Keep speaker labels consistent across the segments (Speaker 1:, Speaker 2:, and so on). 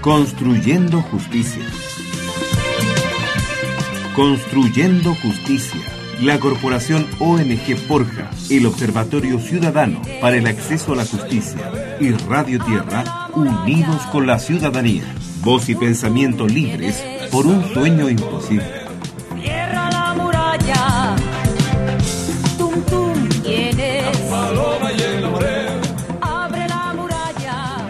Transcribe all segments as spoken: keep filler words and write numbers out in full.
Speaker 1: Construyendo Justicia. Construyendo Justicia. La Corporación O N G Forja, el Observatorio Ciudadano para el Acceso a la Justicia y Radio Tierra, unidos con la ciudadanía. Voz y pensamiento libres por un sueño imposible.
Speaker 2: Cierra la muralla. Tum, tum, ¿quién es?
Speaker 3: La paloma y el laurel.
Speaker 2: Abre la muralla.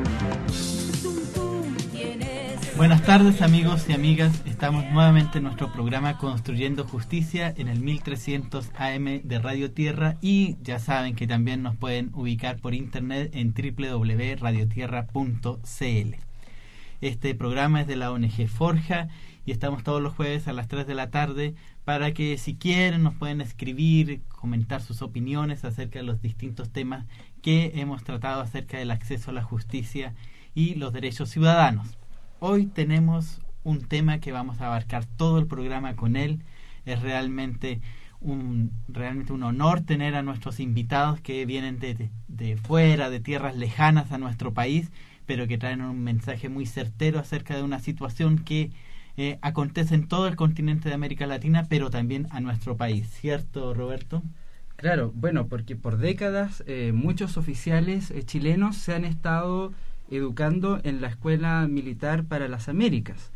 Speaker 2: Tum, tum, ¿quién es?
Speaker 4: Buenas tardes, amigos y amigas. Estamos nuevamente en nuestro programa Construyendo Justicia en el mil trescientos A M de Radio Tierra, y ya saben que también nos pueden ubicar por internet en doble u doble u doble u punto radio tierra punto c l. Este programa es de la O N G Forja y estamos todos los jueves a las tres de la tarde para que, si quieren, nos pueden escribir, comentar sus opiniones acerca de los distintos temas que hemos tratado acerca del acceso a la justicia y los derechos ciudadanos. Hoy tenemos un tema que vamos a abarcar todo el programa con él. Es realmente un, realmente un honor tener a nuestros invitados que vienen de, de, de fuera, de tierras lejanas a nuestro país, pero que traen un mensaje muy certero acerca de una situación que eh, acontece en todo el continente de América Latina, pero también a nuestro país. ¿Cierto, Roberto?
Speaker 5: Claro, bueno, porque por décadas eh, muchos oficiales eh, chilenos se han estado educando en la Escuela Militar para las Américas,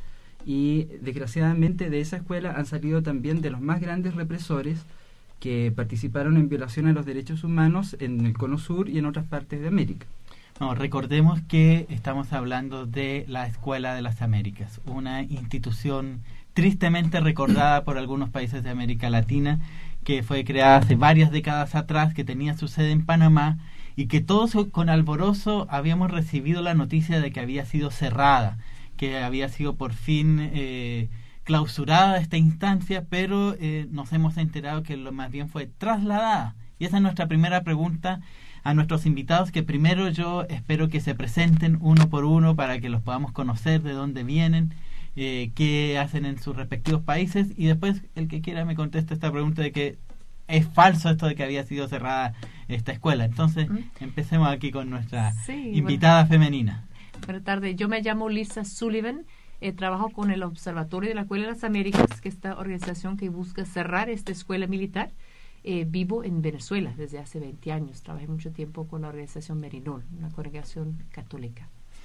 Speaker 5: y desgraciadamente de esa escuela han salido también de los más grandes represores que participaron en violación a los derechos humanos en el Cono Sur y en otras partes de América.
Speaker 4: No, recordemos que estamos hablando de la Escuela de las Américas, una institución tristemente recordada por algunos países de América Latina, que fue creada hace varias décadas atrás, que tenía su sede en Panamá, y que todos con alborozo habíamos recibido la noticia de que había sido cerrada, que había sido por fin eh, clausurada esta instancia, pero eh, nos hemos enterado que lo más bien fue trasladada. Y esa es nuestra primera pregunta a nuestros invitados, que primero yo espero que se presenten uno por uno para que los podamos conocer, de dónde vienen, eh, qué hacen en sus respectivos países, y después el que quiera me conteste esta pregunta de que es falso esto de que había sido cerrada esta escuela. Entonces, ¿Mm? empecemos aquí con nuestra sí, invitada bueno. femenina.
Speaker 6: Buenas tardes, yo me llamo Lisa Sullivan, eh, trabajo con el Observatorio de la Escuela de las Américas, que es esta organización que busca cerrar esta escuela militar. Eh, vivo en Venezuela desde hace veinte años, trabajé mucho tiempo con la organización Merinol, una congregación católica.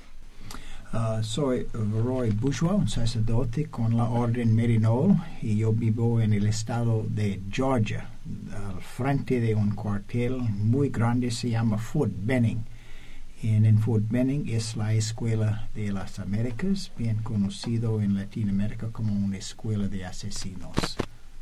Speaker 7: Uh, soy Roy Bourgeois, un sacerdote con la Orden Merinol, y yo vivo en el estado de Georgia, al frente de un cuartel muy grande, se llama Fort Benning. En, en Fort Benning es la Escuela de las Américas, bien conocido en Latinoamérica como una escuela de asesinos.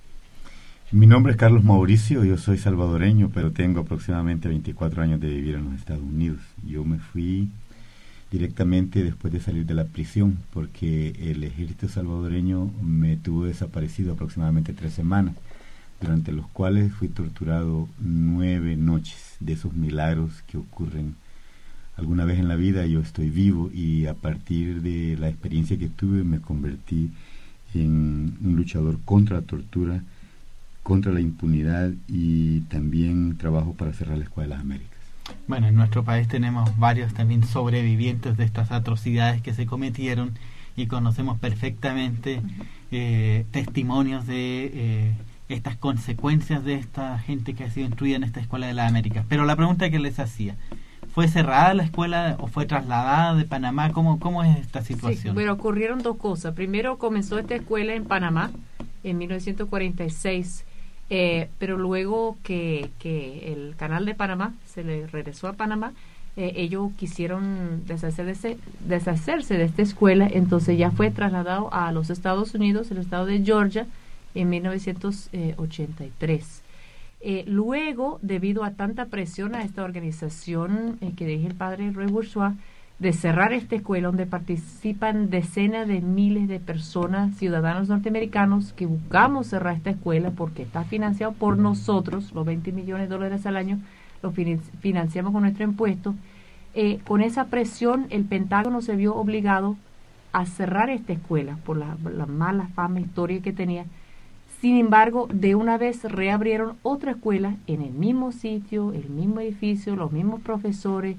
Speaker 8: Mi nombre es Carlos Mauricio, yo soy salvadoreño, pero tengo aproximadamente veinticuatro años de vivir en los Estados Unidos. Yo me fui directamente después de salir de la prisión, porque el ejército salvadoreño me tuvo desaparecido aproximadamente tres semanas, durante los cuales fui torturado nueve noches. De esos milagros que ocurren alguna vez en la vida, yo estoy vivo, y a partir de la experiencia que tuve me convertí en un luchador contra la tortura, contra la impunidad, y también trabajo para cerrar la Escuela de las Américas.
Speaker 4: Bueno, en nuestro país tenemos varios también sobrevivientes de estas atrocidades que se cometieron, y conocemos perfectamente eh, testimonios de eh, estas consecuencias de esta gente que ha sido instruida en esta Escuela de las Américas. Pero la pregunta que les hacía, ¿fue cerrada la escuela o fue trasladada de Panamá? ¿Cómo, cómo es esta situación?
Speaker 6: Sí, bueno, ocurrieron dos cosas. Primero, comenzó esta escuela en Panamá en mil novecientos cuarenta y seis, eh, pero luego que, que el canal de Panamá se le regresó a Panamá, eh, ellos quisieron deshacerse, deshacerse de esta escuela, entonces ya fue trasladado a los Estados Unidos, el estado de Georgia, en mil novecientos ochenta y tres. Eh, luego, debido a tanta presión a esta organización eh, que dirige el padre Roy Bourgeois, de cerrar esta escuela donde participan decenas de miles de personas, ciudadanos norteamericanos, que buscamos cerrar esta escuela porque está financiado por nosotros, los veinte millones de dólares al año los financiamos con nuestro impuesto. Eh, con esa presión, el Pentágono se vio obligado a cerrar esta escuela por la, la mala fama, historia que tenía. Sin embargo, de una vez reabrieron otra escuela en el mismo sitio, el mismo edificio, los mismos profesores,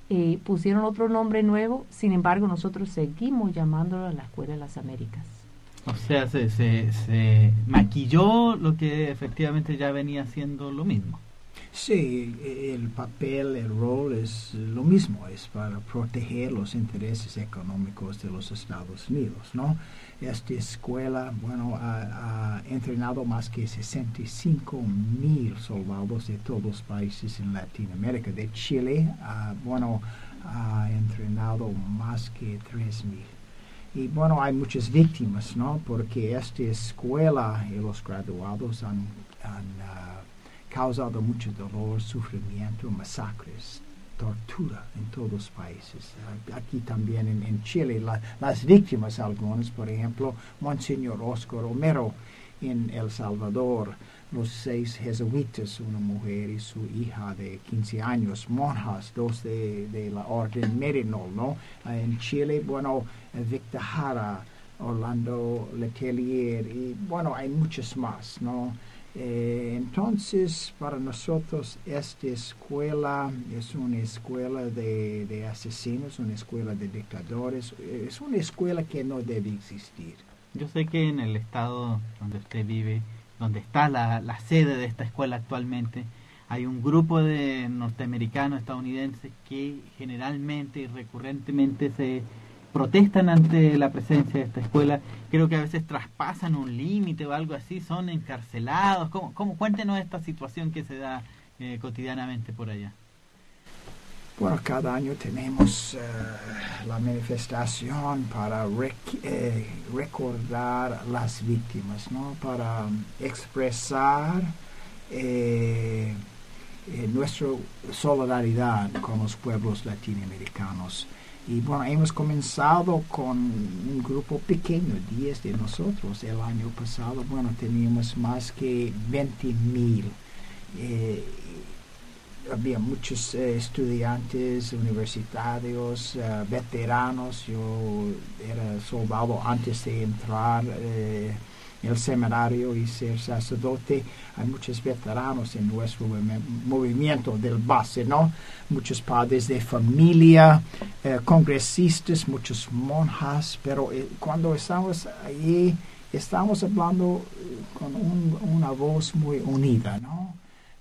Speaker 6: eh, pusieron otro nombre nuevo, sin embargo nosotros seguimos llamándolo la Escuela de las Américas.
Speaker 4: O sea, se, se, se maquilló lo que efectivamente ya venía siendo lo mismo.
Speaker 7: Sí, el papel, el rol es lo mismo, es para proteger los intereses económicos de los Estados Unidos, ¿no? Esta escuela, bueno, ha, ha entrenado más que sesenta y cinco mil soldados de todos los países en Latinoamérica. De Chile, uh, bueno, ha entrenado más que tres mil. Y bueno, hay muchas víctimas, ¿no? Porque esta escuela y los graduados han, han uh, causado mucho dolor, sufrimiento, masacres, tortura en todos los países. Aquí también en, en Chile, la, las víctimas algunas, por ejemplo, Monseñor Oscar Romero en El Salvador, los seis jesuitas, una mujer y su hija de quince años, monjas, dos de, de la Orden Merinol, ¿no? En Chile, bueno, Víctor Jara, Orlando Letelier, y bueno, hay muchos más, ¿no? Eh, entonces, para nosotros, esta escuela es una escuela de, de asesinos, una escuela de dictadores, es una escuela que no debe existir.
Speaker 4: Yo sé que en el estado donde usted vive, donde está la, la sede de esta escuela actualmente, hay un grupo de norteamericanos, estadounidenses, que generalmente y recurrentemente se protestan ante la presencia de esta escuela. Creo que a veces traspasan un límite o algo así, son encarcelados. ¿Cómo, cómo? Cuéntenos esta situación que se da eh, cotidianamente por allá.
Speaker 7: Bueno, cada año tenemos uh, la manifestación para rec eh, recordar las víctimas, ¿no? Para um, expresar eh, eh, nuestra solidaridad con los pueblos latinoamericanos. Y bueno, hemos comenzado con un grupo pequeño, diez de nosotros. El año pasado, bueno, teníamos más que veinte mil. Eh, había muchos eh, estudiantes universitarios, uh, veteranos. Yo era soldado antes de entrar eh, en el seminario y ser sacerdote. Hay muchos veteranos en nuestro movimiento del base, ¿no? Muchos padres de familia, eh, congresistas, muchos monjas, pero eh, cuando estamos allí, estamos hablando eh, con un, una voz muy unida, ¿no?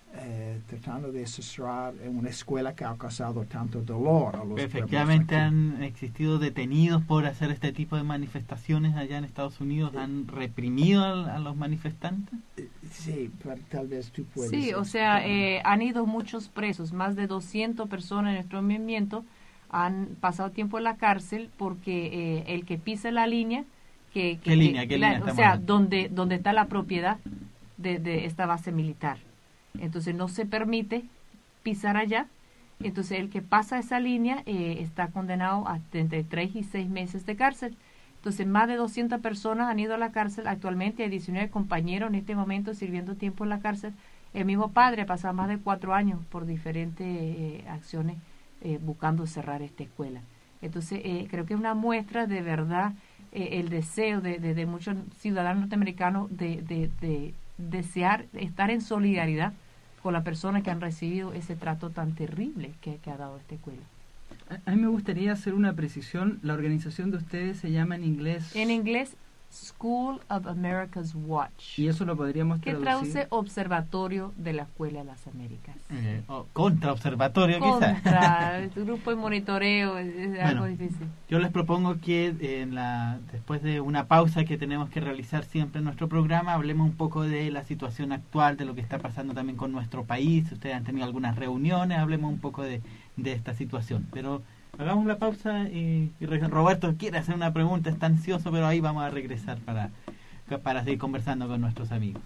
Speaker 7: Eh, tratando de cerrar una escuela que ha causado tanto dolor a los
Speaker 4: Efectivamente
Speaker 7: pueblos aquí.
Speaker 4: Han existido detenidos por hacer este tipo de manifestaciones allá en Estados Unidos. ¿Han reprimido a, a los manifestantes?
Speaker 7: Sí, pero tal vez tú puedes.
Speaker 6: Sí, o sea, eh, han ido muchos presos, más de doscientas personas en nuestro movimiento han pasado tiempo en la cárcel porque eh, el que pisa la línea, que, que
Speaker 4: ¿Qué línea?
Speaker 6: que,
Speaker 4: ¿Qué
Speaker 6: la,
Speaker 4: línea
Speaker 6: o
Speaker 4: estamos
Speaker 6: sea,
Speaker 4: hablando?
Speaker 6: donde donde está la propiedad de, de esta base militar. Entonces no se permite pisar allá. Entonces el que pasa esa línea eh, está condenado a entre tres y seis meses de cárcel. Entonces más de doscientas personas han ido a la cárcel. Actualmente hay diecinueve compañeros en este momento sirviendo tiempo en la cárcel. El mismo padre ha pasado más de cuatro años por diferentes eh, acciones eh, buscando cerrar esta escuela. Entonces eh, creo que es una muestra de verdad eh, el deseo de, de, de muchos ciudadanos norteamericanos de, de, de desear estar en solidaridad con las personas que han recibido ese trato tan terrible que, que ha dado esta escuela.
Speaker 5: A, a mí me gustaría hacer una precisión. La organización de ustedes se llama en inglés...
Speaker 6: En inglés, School of America's Watch.
Speaker 5: Y eso lo podríamos
Speaker 6: que
Speaker 5: traducir...
Speaker 6: traduce Observatorio de la Escuela de las Américas.
Speaker 4: Eh, oh, contra observatorio, quizás.
Speaker 6: Contra el grupo de monitoreo, es, es
Speaker 4: Bueno,
Speaker 6: algo difícil.
Speaker 4: Yo les propongo que en la, después de una pausa que tenemos que realizar siempre en nuestro programa, hablemos un poco de la situación actual, de lo que está pasando también con nuestro país. Ustedes han tenido algunas reuniones, hablemos un poco de, de esta situación. Pero hagamos la pausa y, y Roberto quiere hacer una pregunta, está ansioso, pero ahí vamos a regresar para, para seguir conversando con nuestros amigos.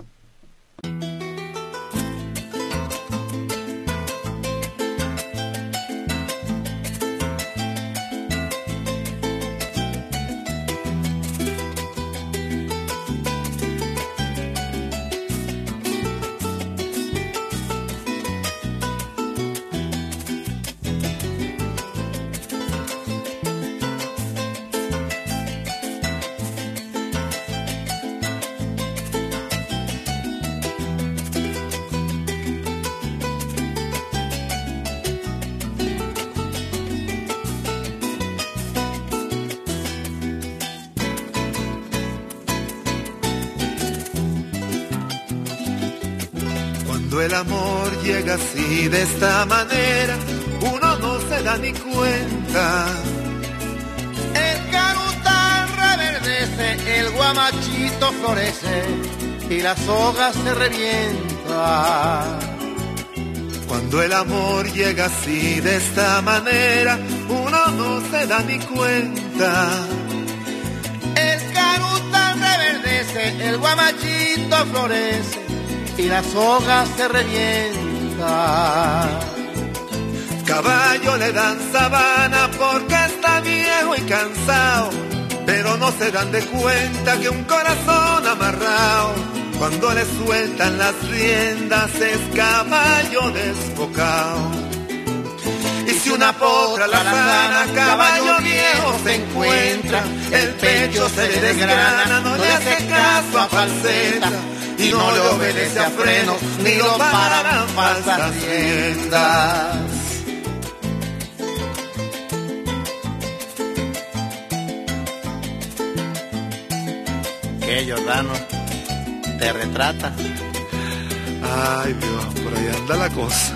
Speaker 9: Cuando el amor llega así de esta manera, uno no se da ni cuenta. El carutal reverdece, el guamachito florece y la soga se revienta. Cuando el amor llega así de esta manera, uno no se da ni cuenta. El carutal reverdece, el guamachito florece y la soga se revienta. Caballo le dan sabana porque está viejo y cansado, pero no se dan de cuenta que un corazón amarrado, cuando le sueltan las riendas, es caballo desbocado. Y si una potra la sana, caballo viejo se encuentra, el pecho se le desgrana, no le hace caso a falseta, y no le obedece a frenos, ni lo paran falsas riendas.
Speaker 10: ¿Qué, Jordano? ¿Te retrata?
Speaker 9: Ay, Dios, por ahí anda la cosa.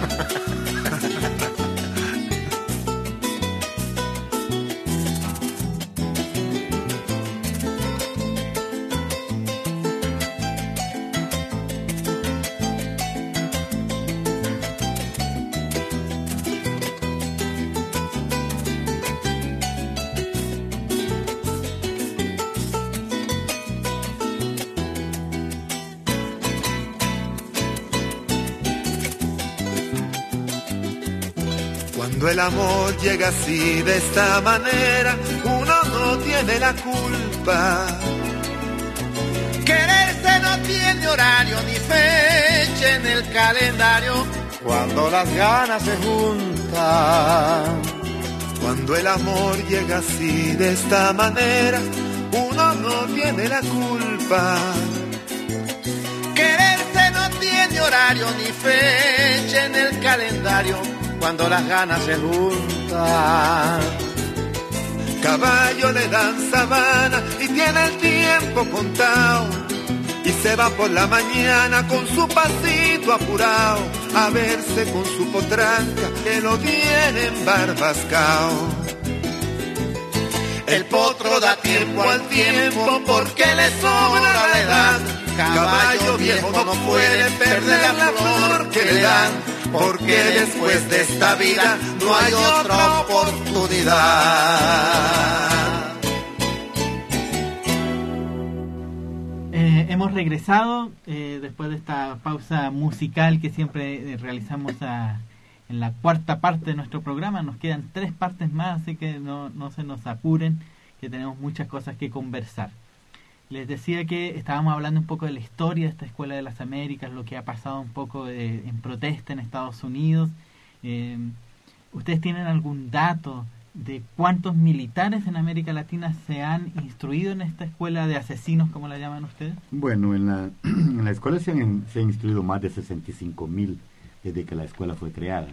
Speaker 9: Cuando el amor llega así de esta manera, uno no tiene la culpa. Quererse no tiene horario ni fecha en el calendario, cuando las ganas se juntan. Cuando el amor llega así de esta manera, uno no tiene la culpa. Quererse no tiene horario ni fecha en el calendario, cuando las ganas se juntan. Caballo le dan sabana y tiene el tiempo contado, y se va por la mañana con su pasito apurado a verse con su potranca que lo tiene embarbascao. El potro da tiempo al tiempo porque le sobra la edad. Caballo viejo no puede perder la flor que le dan, porque después de esta vida no hay otra oportunidad.
Speaker 4: Eh, hemos regresado eh, después de esta pausa musical que siempre eh, realizamos a, en la cuarta parte de nuestro programa. Nos quedan tres partes más, así que no, no se nos apuren, que tenemos muchas cosas que conversar. Les decía que estábamos hablando un poco de la historia de esta Escuela de las Américas, lo que ha pasado un poco de, en protesta en Estados Unidos. Eh, ¿Ustedes tienen algún dato de cuántos militares en América Latina se han instruido en esta escuela de asesinos, como la llaman ustedes?
Speaker 8: Bueno, en la, en la escuela se han, se han instruido más de sesenta y cinco mil desde que la escuela fue creada.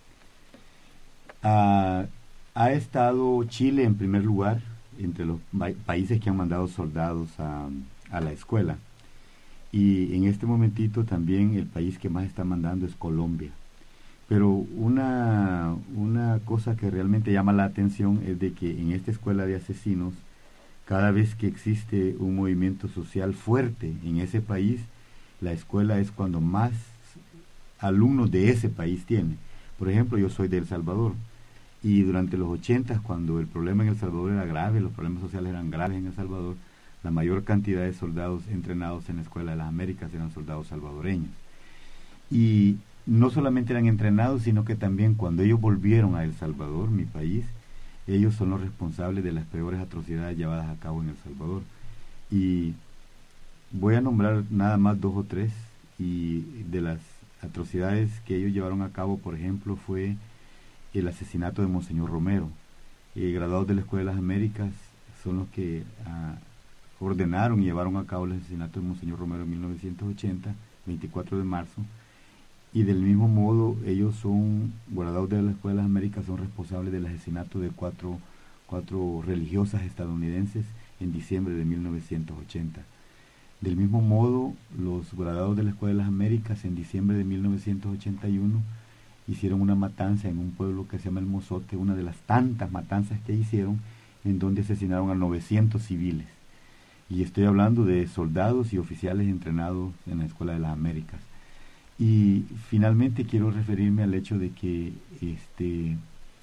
Speaker 8: Ah, ha estado Chile en primer lugar entre los países que han mandado soldados a, a la escuela, y en este momentito también el país que más está mandando es Colombia. Pero una, una cosa que realmente llama la atención es de que en esta escuela de asesinos, cada vez que existe un movimiento social fuerte en ese país, la escuela es cuando más alumnos de ese país tiene. Por ejemplo, yo soy de El Salvador, y durante los ochentas, cuando el problema en El Salvador era grave, los problemas sociales eran graves en El Salvador, la mayor cantidad de soldados entrenados en la Escuela de las Américas eran soldados salvadoreños. Y no solamente eran entrenados, sino que también cuando ellos volvieron a El Salvador, mi país, ellos son los responsables de las peores atrocidades llevadas a cabo en El Salvador. Y voy a nombrar nada más dos o tres, y de las atrocidades que ellos llevaron a cabo, por ejemplo, fue el asesinato de Monseñor Romero. Eh, graduados de la Escuela de las Américas son los que ah, ordenaron y llevaron a cabo el asesinato de Monseñor Romero en mil novecientos ochenta, veinticuatro de marzo, y del mismo modo ellos son, graduados de la Escuela de las Américas, son responsables del asesinato de cuatro, cuatro religiosas estadounidenses en diciembre de mil novecientos ochenta. Del mismo modo, los graduados de la Escuela de las Américas en diciembre de mil novecientos ochenta y uno hicieron una matanza en un pueblo que se llama El Mozote, una de las tantas matanzas que hicieron, en donde asesinaron a novecientos civiles. Y estoy hablando de soldados y oficiales entrenados en la Escuela de las Américas. Y finalmente quiero referirme al hecho de que este,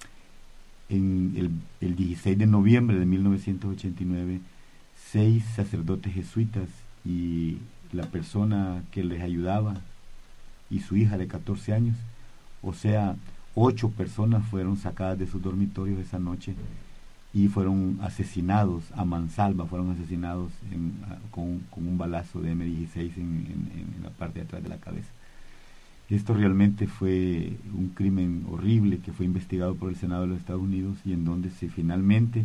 Speaker 8: en el, el dieciséis de noviembre de mil novecientos ochenta y nueve, seis sacerdotes jesuitas y la persona que les ayudaba y su hija de catorce años, o sea, ocho personas fueron sacadas de sus dormitorios esa noche y fueron asesinados a mansalva, fueron asesinados en, con, con un balazo de eme dieciséis en, en, en la parte de atrás de la cabeza. Esto realmente fue un crimen horrible que fue investigado por el Senado de los Estados Unidos y en donde se finalmente,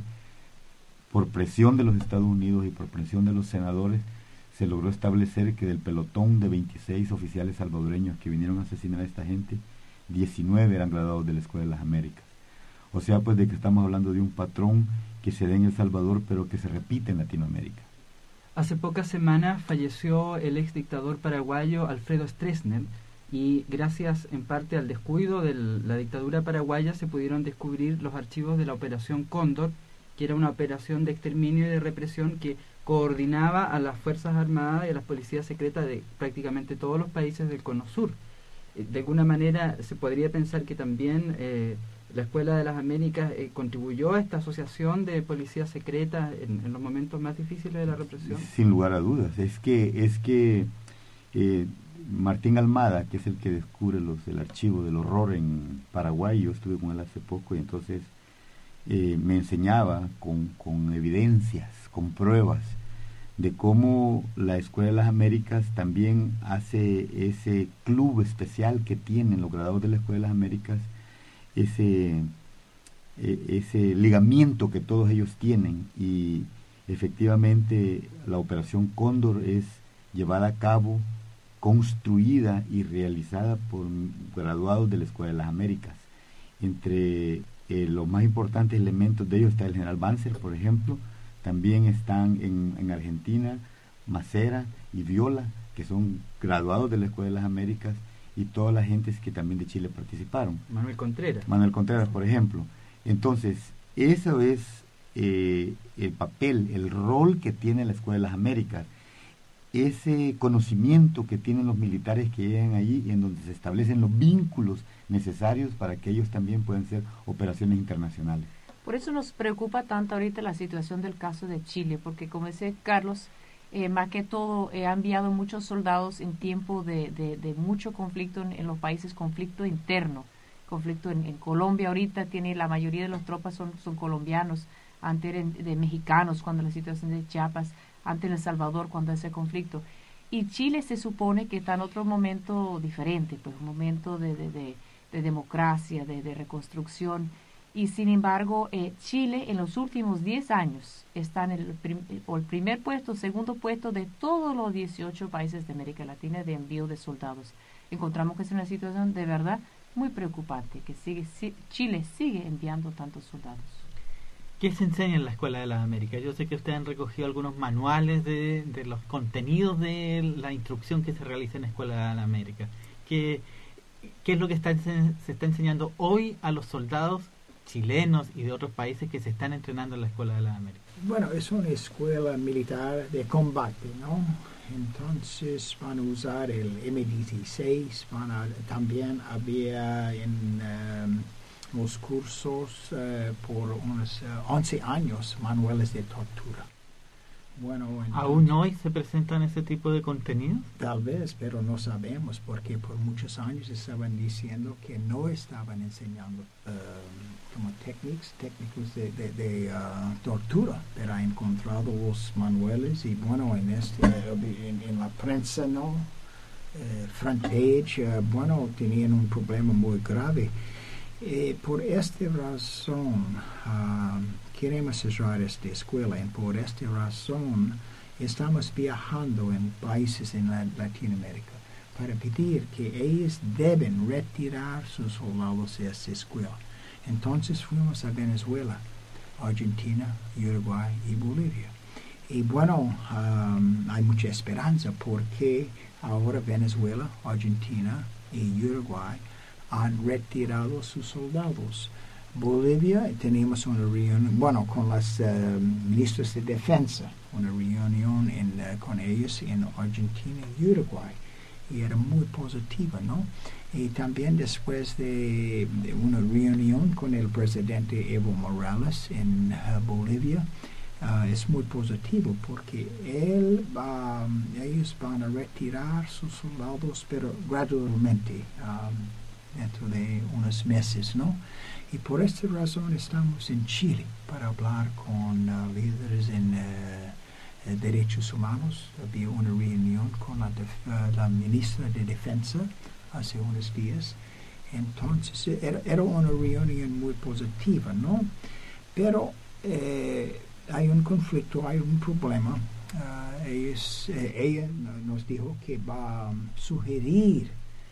Speaker 8: por presión de los Estados Unidos y por presión de los senadores, se logró establecer que del pelotón de veintiséis oficiales salvadoreños que vinieron a asesinar a esta gente, diecinueve eran graduados de la Escuela de las Américas. O sea, pues de que estamos hablando de un patrón que se da en El Salvador, pero que se repite en Latinoamérica.
Speaker 5: Hace pocas semanas falleció el ex dictador paraguayo Alfredo Stroessner, y gracias en parte al descuido de la dictadura paraguaya se pudieron descubrir los archivos de la Operación Cóndor, que era una operación de exterminio y de represión que coordinaba a las Fuerzas Armadas y a las policías secretas de prácticamente todos los países del Cono Sur. De alguna manera se podría pensar que también eh, la Escuela de las Américas eh, contribuyó a esta asociación de policías secretas en, en los momentos más difíciles de la represión.
Speaker 8: Sin lugar a dudas, es que es que eh, Martín Almada, que es el que descubre los el archivo del horror en Paraguay, yo estuve con él hace poco y entonces eh, me enseñaba con, con evidencias, con pruebas de cómo la Escuela de las Américas también hace ese club especial que tienen los graduados de la Escuela de las Américas, ese, eh, ese ligamiento que todos ellos tienen, y efectivamente la Operación Cóndor es llevada a cabo, construida y realizada por graduados de la Escuela de las Américas. Entre eh, los más importantes elementos de ellos está el general Banzer, por ejemplo. También están en, en Argentina Macera y Viola, que son graduados de la Escuela de las Américas, y todas las gentes que también de Chile participaron.
Speaker 5: Manuel Contreras.
Speaker 8: Manuel Contreras, por ejemplo. Entonces, eso es eh, el papel, el rol que tiene la Escuela de las Américas, ese conocimiento que tienen los militares que llegan allí y en donde se establecen los vínculos necesarios para que ellos también puedan hacer operaciones internacionales.
Speaker 6: Por eso nos preocupa tanto ahorita la situación del caso de Chile, porque como dice Carlos, eh, más que todo eh, ha enviado muchos soldados en tiempo de, de, de mucho conflicto en, en los países, conflicto interno, conflicto en, en Colombia ahorita tiene la mayoría de las tropas son, son colombianos, antes eran de mexicanos cuando la situación de Chiapas, antes en El Salvador cuando ese conflicto. Y Chile se supone que está en otro momento diferente, pues un momento de, de, de, de democracia, de, de reconstrucción. Y sin embargo, eh, Chile en los últimos diez años está en el, prim, o el primer puesto, segundo puesto de todos los dieciocho países de América Latina de envío de soldados. Encontramos que es una situación de verdad muy preocupante, que sigue si, Chile sigue enviando tantos soldados.
Speaker 4: ¿Qué se enseña en la Escuela de las Américas? Yo sé que ustedes han recogido algunos manuales de, de los contenidos de la instrucción que se realiza en la Escuela de las Américas. ¿Qué, qué es lo que está, se está enseñando hoy a los soldados chilenos y de otros países que se están entrenando en la Escuela de las Américas?
Speaker 7: Bueno, es una escuela militar de combate, ¿no? Entonces van a usar el eme dieciséis, van a, también había en um, los cursos uh, por unos uh, once años manuales de tortura. Bueno,
Speaker 4: ¿aún hoy se presentan ese tipo de contenidos?
Speaker 7: Tal vez, pero no sabemos, porque por muchos años estaban diciendo que no estaban enseñando uh, como técnicas, técnicas de, de, de uh, tortura, pero ha encontrado los manuales y bueno, en, este, en, en la prensa, ¿no? Uh, front page, uh, bueno, tenían un problema muy grave. Eh, por esta razón, uh, queremos cerrar esta escuela y por esta razón estamos viajando en países en la, Latinoamérica para pedir que ellos deben retirar sus soldados de esta escuela. Entonces fuimos a Venezuela, Argentina, Uruguay y Bolivia. Y bueno, um, hay mucha esperanza porque ahora Venezuela, Argentina y Uruguay han retirado sus soldados. Bolivia, tenemos una reunión, bueno, con las uh, ministras de defensa, una reunión en, uh, con ellos en Argentina y Uruguay, y era muy positiva, ¿no? Y también después de, de una reunión con el presidente Evo Morales en uh, Bolivia, uh, es muy positivo porque él va, ellos van a retirar sus soldados, pero gradualmente, um, dentro de unos meses, ¿no? Y por esta razón estamos en Chile para hablar con uh, líderes en uh, derechos humanos. Había una reunión con la, def- uh, la ministra de Defensa hace unos días. Entonces era, era una reunión muy positiva, ¿no? Pero eh, hay un conflicto, hay un problema. Uh, ellos, eh, ella nos dijo que va a um, sugerir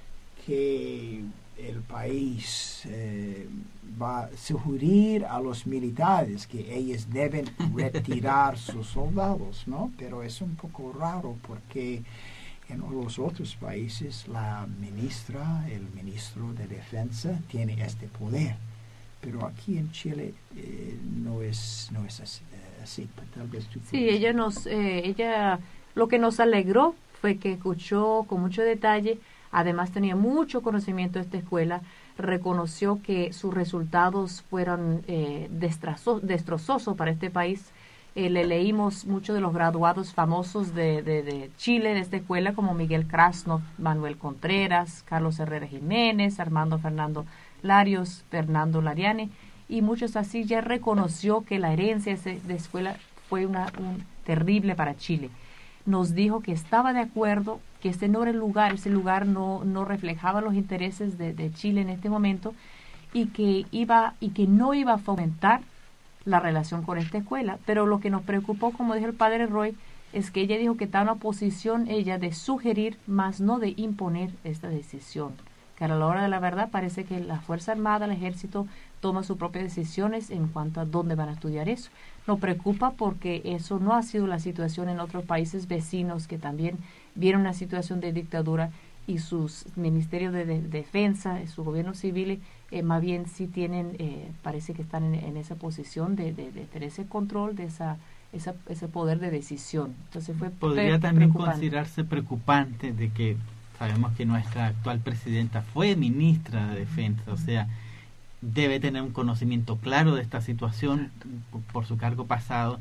Speaker 7: que el país eh, va a sugerir a los militares que ellos deben retirar sus soldados, ¿no? Pero es un poco raro porque en los otros países la ministra, el ministro de Defensa tiene este poder, pero aquí en Chile eh, no es no es así. así tal vez tú
Speaker 6: sí, ella nos, eh, ella, lo que nos alegró fue que escuchó con mucho detalle. Además tenía mucho conocimiento de esta escuela, reconoció que sus resultados fueron eh, destrazo, destrozosos para este país. Eh, le leímos muchos de los graduados famosos de, de, de Chile de esta escuela, como Miguel Krasnov, Manuel Contreras, Carlos Herrera Jiménez, Armando Fernando Larios, Fernando Lariane, y muchos así. Ya reconoció que la herencia de esa escuela fue una, un, terrible para Chile. Nos dijo que estaba de acuerdo, que este no era el lugar, ese lugar no, no reflejaba los intereses de, de Chile en este momento, y que iba y que no iba a fomentar la relación con esta escuela. Pero lo que nos preocupó, como dijo el padre Roy, es que ella dijo que estaba en una posición ella de sugerir, más no de imponer esta decisión. Que a la hora de la verdad parece que la Fuerza Armada, el Ejército, toma sus propias decisiones en cuanto a dónde van a estudiar eso. Nos preocupa porque eso no ha sido la situación en otros países vecinos que también vieron una situación de dictadura, y sus ministerios de, de, de defensa, sus gobiernos civiles, eh, más bien sí tienen, eh, parece que están en, en esa posición de, de, de tener ese control, de esa, esa ese poder de decisión. Entonces fue
Speaker 4: podría
Speaker 6: pre-
Speaker 4: también
Speaker 6: preocupante.
Speaker 4: considerarse preocupante de que sabemos que nuestra actual presidenta fue ministra de Defensa, o sea, debe tener un conocimiento claro de esta situación por, por su cargo pasado.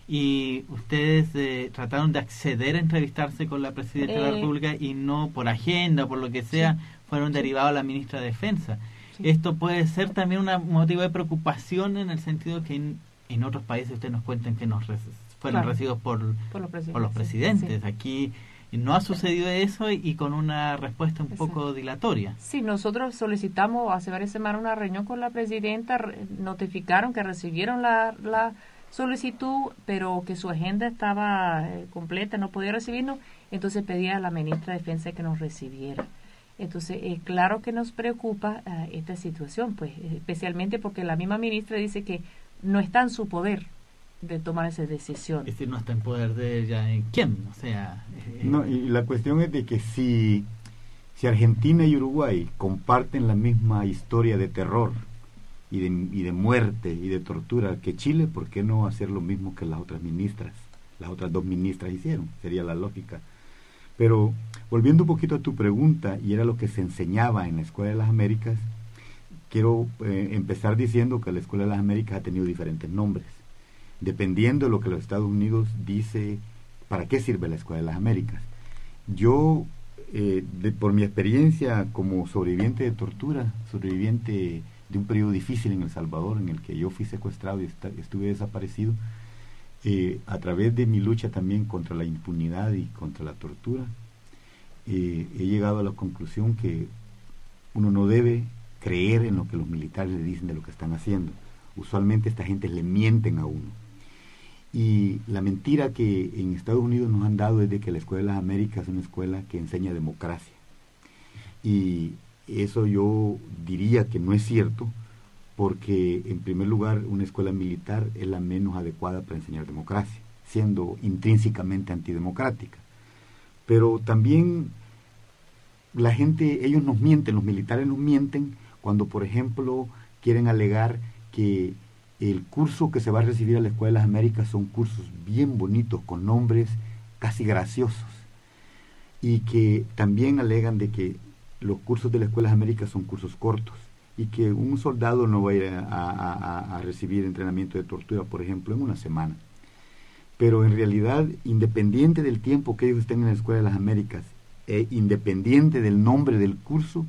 Speaker 4: Y ustedes eh, trataron de acceder a entrevistarse con la presidenta eh, de la República y no por agenda o por lo que sea, sí, fueron sí. derivados a la ministra de Defensa. Sí. Esto puede ser también un motivo de preocupación en el sentido que en, en otros países ustedes nos cuentan que nos res, fueron claro. recibidos por, por los presidentes. Por los presidentes. Sí. Aquí no ha sucedido eso y, y con una respuesta un Exacto. poco dilatoria.
Speaker 6: Sí, nosotros solicitamos hace varias semanas una reunión con la presidenta, re, notificaron que recibieron la... la solicitud, pero que su agenda estaba eh, completa, no podía recibirnos, entonces pedía a la ministra de Defensa que nos recibiera. Entonces, eh, claro que nos preocupa eh, esta situación, pues especialmente porque la misma ministra dice que no está en su poder de tomar esa decisión.
Speaker 4: Es decir, no está en poder de ella, ¿en quién? O sea...
Speaker 8: Eh, no, y la cuestión es de que si, si Argentina y Uruguay comparten la misma historia de terror, Y de, y de muerte y de tortura que Chile, ¿por qué no hacer lo mismo que las otras ministras, las otras dos ministras hicieron? Sería la lógica. Pero volviendo un poquito a tu pregunta, y era lo que se enseñaba en la Escuela de las Américas, quiero eh, empezar diciendo que la Escuela de las Américas ha tenido diferentes nombres, dependiendo de lo que los Estados Unidos dice, ¿para qué sirve la Escuela de las Américas? Yo, eh, de, por mi experiencia como sobreviviente de tortura, sobreviviente de un periodo difícil en El Salvador, en el que yo fui secuestrado y est- estuve desaparecido, eh, a través de mi lucha también contra la impunidad y contra la tortura, eh, he llegado a la conclusión que uno no debe creer en lo que los militares le dicen de lo que están haciendo. Usualmente esta gente le mienten a uno. Y la mentira que en Estados Unidos nos han dado es de que la Escuela de las Américas es una escuela que enseña democracia. Y eso yo diría que no es cierto, porque en primer lugar una escuela militar es la menos adecuada para enseñar democracia. siendo intrínsecamente antidemocrática. Pero también la gente, ellos nos mienten, los militares nos mienten cuando, por ejemplo, quieren alegar que el curso que se va a recibir a la Escuela de las Américas son cursos bien bonitos, con nombres casi graciosos, y que también alegan de que los cursos de la Escuela de las Américas son cursos cortos, y que un soldado no va a ir a, a, a, a recibir entrenamiento de tortura, por ejemplo, en una semana. Pero en realidad, independiente del tiempo que ellos estén en la Escuela de las Américas, e independiente del nombre del curso,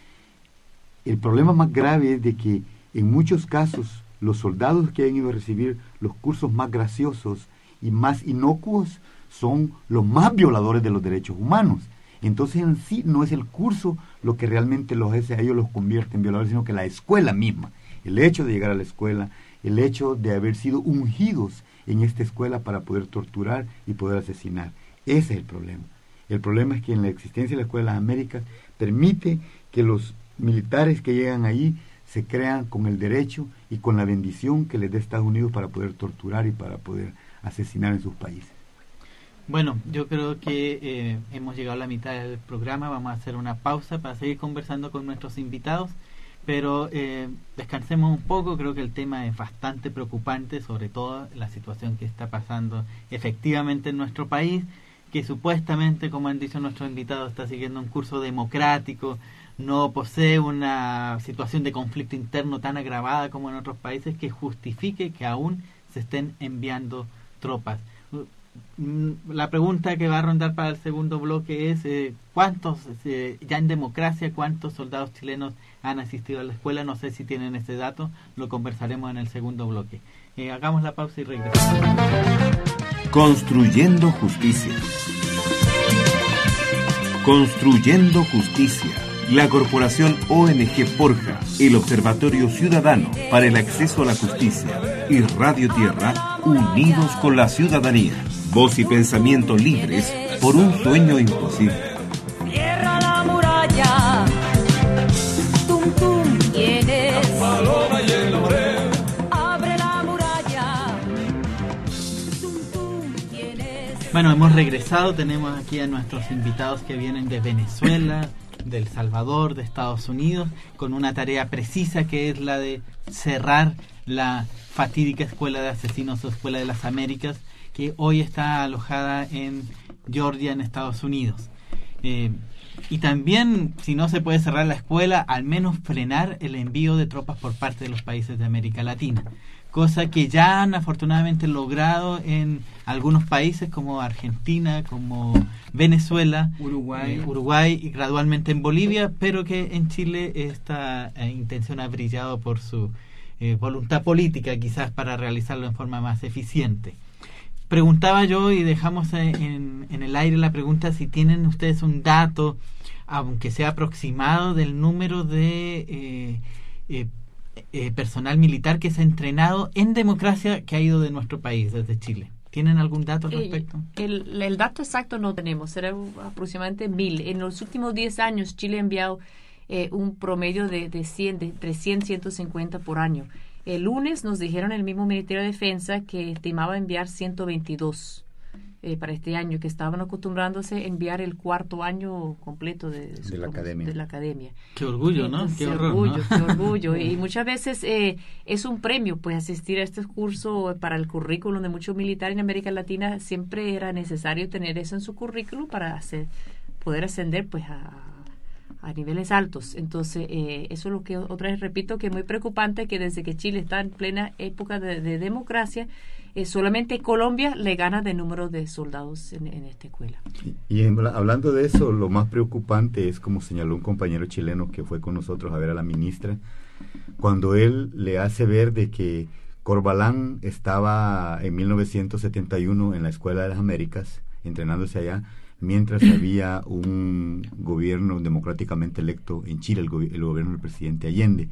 Speaker 8: el problema más grave es de que en muchos casos los soldados que han ido a recibir los cursos más graciosos y más inocuos son los más violadores de los derechos humanos. Entonces en sí no es el curso lo que realmente los hace a ellos los convierte en violadores, sino que la escuela misma, el hecho de llegar a la escuela, el hecho de haber sido ungidos en esta escuela para poder torturar y poder asesinar. Ese es el problema. El problema es que en la existencia de la Escuela de las Américas permite que los militares que llegan ahí se crean con el derecho y con la bendición que les da Estados Unidos para poder torturar y para poder asesinar en sus países.
Speaker 4: Bueno, yo creo que eh, hemos llegado a la mitad del programa. Vamos a hacer una pausa para seguir conversando con nuestros invitados, pero eh, descansemos un poco. Creo que el tema es bastante preocupante, sobre todo la situación que está pasando efectivamente en nuestro país, que supuestamente, como han dicho nuestros invitados, está siguiendo un curso democrático, no posee una situación de conflicto interno tan agravada como en otros países que justifique que aún se estén enviando tropas. La pregunta que va a rondar para el segundo bloque es eh, ¿cuántos, eh, ya en democracia, cuántos soldados chilenos han asistido a la escuela? No sé si tienen ese dato, lo conversaremos en el segundo bloque. Eh, hagamos la pausa y regresamos.
Speaker 1: Construyendo justicia. Construyendo justicia. La Corporación O N G Forja, el Observatorio Ciudadano para el Acceso a la Justicia y Radio Tierra, unidos con la ciudadanía. Voz y pensamiento libres por un sueño imposible.
Speaker 2: Cierra la muralla. Tum tum, ¿quién es?
Speaker 3: Paloma y el laurel.
Speaker 2: Abre la muralla. Tum tum, ¿quién es?
Speaker 4: Bueno, hemos regresado. Tenemos aquí a nuestros invitados que vienen de Venezuela, de El Salvador, de Estados Unidos, con una tarea precisa que es la de cerrar la fatídica Escuela de Asesinos o Escuela de las Américas, que hoy está alojada en Georgia, en Estados Unidos. Eh, y también, si no se puede cerrar la escuela, al menos frenar el envío de tropas por parte de los países de América Latina, cosa que ya han afortunadamente logrado en algunos países como Argentina, como Venezuela,
Speaker 5: Uruguay,
Speaker 4: eh, Uruguay y gradualmente en Bolivia, pero que en Chile esta eh, intención ha brillado por su eh, voluntad política, quizás para realizarlo en forma más eficiente. Preguntaba yo, y dejamos en, en el aire la pregunta, si tienen ustedes un dato, aunque sea aproximado, del número de eh, eh, eh, personal militar que se ha entrenado en democracia que ha ido de nuestro país, desde Chile. ¿Tienen algún dato al respecto?
Speaker 6: Eh, el, el dato exacto no tenemos, será aproximadamente mil. En los últimos diez años Chile ha enviado eh, un promedio de, de, cien, de entre cien y ciento cincuenta por año. El lunes nos dijeron el mismo Ministerio de Defensa que estimaba enviar ciento veintidós eh, para este año, que estaban acostumbrándose a enviar el cuarto año completo de, de, su,
Speaker 8: de, la, academia.
Speaker 6: de la academia.
Speaker 4: Qué orgullo, ¿no?
Speaker 6: Entonces,
Speaker 4: qué horror,
Speaker 6: orgullo,
Speaker 4: ¿no?
Speaker 6: qué orgullo. Y muchas veces eh, es un premio, pues, asistir a este curso para el currículum de muchos militares en América Latina. Siempre era necesario tener eso en su currículum para hacer, poder ascender, pues, a a niveles altos. Entonces, eh, eso es lo que otra vez repito, que es muy preocupante, que desde que Chile está en plena época de, de democracia, eh, solamente Colombia le gana de número de soldados en, en esta escuela.
Speaker 8: Y, y en, hablando de eso, lo más preocupante es, como señaló un compañero chileno que fue con nosotros a ver a la ministra, cuando él le hace ver de que Corbalán estaba en mil novecientos setenta y uno en la Escuela de las Américas, entrenándose allá, mientras había un gobierno democráticamente electo en Chile, el, go- el gobierno del presidente Allende.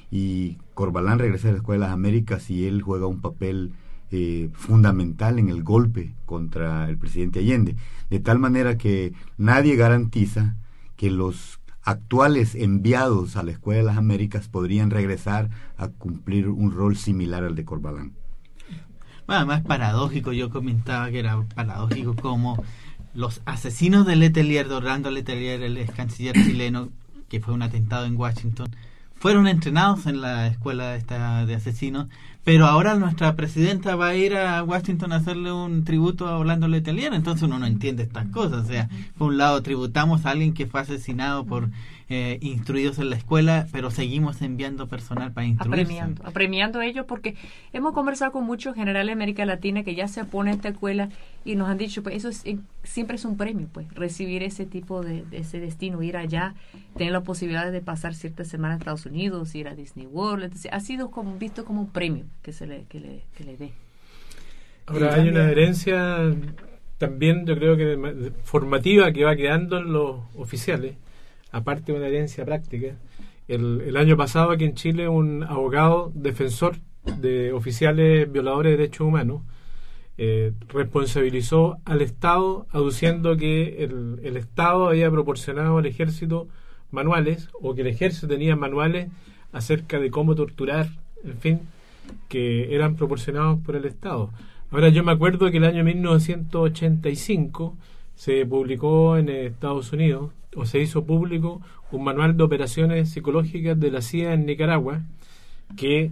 Speaker 8: Y Corbalán regresa a la Escuela de las Américas y él juega un papel eh, fundamental en el golpe contra el presidente Allende, de tal manera que nadie garantiza que los actuales enviados a la Escuela de las Américas podrían regresar a cumplir un rol similar al de Corbalán.
Speaker 4: Bueno, además es paradójico, yo comentaba que era paradójico como los asesinos de Letelier, de Orlando Letelier, el ex canciller chileno, que fue un atentado en Washington, fueron entrenados en la escuela esta de asesinos, pero ahora nuestra presidenta va a ir a Washington a hacerle un tributo a Orlando Letelier, entonces uno no entiende estas cosas. O sea, por un lado tributamos a alguien que fue asesinado por eh, instruidos en la escuela, pero seguimos enviando personal para instruirse.
Speaker 6: Apremiando, apremiando a ellos, porque hemos conversado con muchos generales de América Latina que ya se oponen a esta escuela y nos han dicho, pues eso es, eh, siempre es un premio, pues recibir ese tipo de, de ese destino, ir allá, tener la posibilidad de pasar ciertas semanas en Estados Unidos, ir a Disney World. Entonces, ha sido como visto como un premio que se le que le, que le dé.
Speaker 3: Ahora hay una herencia también, yo creo que formativa, que va quedando en los oficiales, aparte de una herencia práctica. El, el año pasado aquí en Chile un abogado defensor de oficiales violadores de derechos humanos eh, responsabilizó al Estado aduciendo que el, el Estado había proporcionado al ejército manuales, o que el ejército tenía manuales acerca de cómo torturar, en fin, que eran proporcionados por el Estado. Ahora, yo me acuerdo que el año mil novecientos ochenta y cinco se publicó en Estados Unidos, o se hizo público, un manual de operaciones psicológicas de la C I A en Nicaragua, que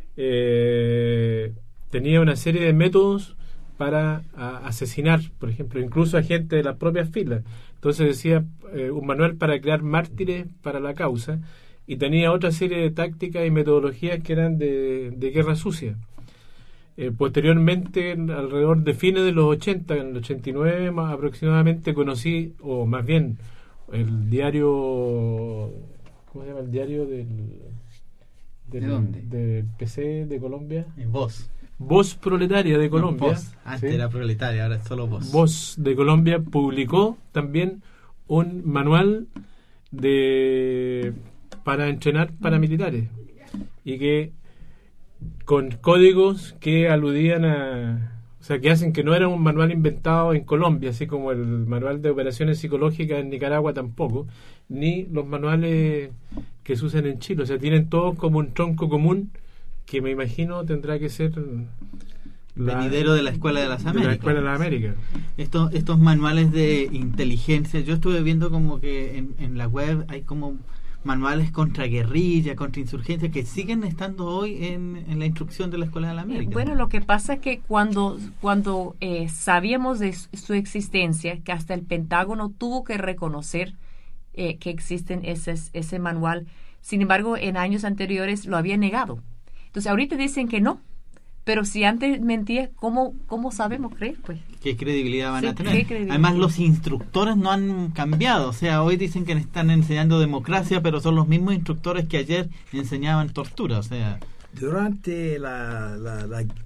Speaker 3: eh, tenía una serie de métodos para a, asesinar, por ejemplo, incluso a gente de las propias filas. Entonces decía eh, un manual para crear mártires para la causa, y tenía otra serie de tácticas y metodologías que eran de, de guerra sucia. Eh, posteriormente, alrededor de fines de los ochenta, en el ochenta y nueve más aproximadamente, conocí, o más bien, el diario, ¿cómo se llama? El diario del, del
Speaker 5: ¿De dónde?
Speaker 3: Del P C de Colombia.
Speaker 4: En Voz.
Speaker 3: Voz Proletaria de Colombia.
Speaker 4: No, Voz. Antes
Speaker 3: ¿sí?
Speaker 4: era Proletaria, ahora es solo Voz.
Speaker 3: Voz de Colombia publicó también un manual de para entrenar paramilitares, y que con códigos que aludían a, o sea, que hacen que no era un manual inventado en Colombia, así como el manual de operaciones psicológicas en Nicaragua tampoco, ni los manuales que se usan en Chile. O sea, tienen todos como un tronco común que me imagino tendrá que ser la,
Speaker 4: venidero de la Escuela de las Américas.
Speaker 3: De la Escuela de las Américas.
Speaker 4: Estos, estos manuales de inteligencia, yo estuve viendo como que en, en la web hay como manuales contra guerrilla, contra insurgencia, que siguen estando hoy en, en la instrucción de la Escuela de la América.
Speaker 6: Bueno, lo que pasa es que cuando, cuando eh, sabíamos de su existencia, que hasta el Pentágono tuvo que reconocer eh, que existen ese, ese manual, sin embargo, en años anteriores lo había negado. Entonces, ahorita dicen que no, pero si antes mentía, ¿cómo, cómo sabemos creer? Pues
Speaker 4: ¿qué credibilidad van
Speaker 6: sí,
Speaker 4: a tener?
Speaker 6: credibilidad.
Speaker 4: Además, los instructores no han cambiado. O sea, hoy dicen que están enseñando democracia, pero son los mismos instructores que ayer enseñaban tortura. O sea,
Speaker 7: durante la, la, la uh,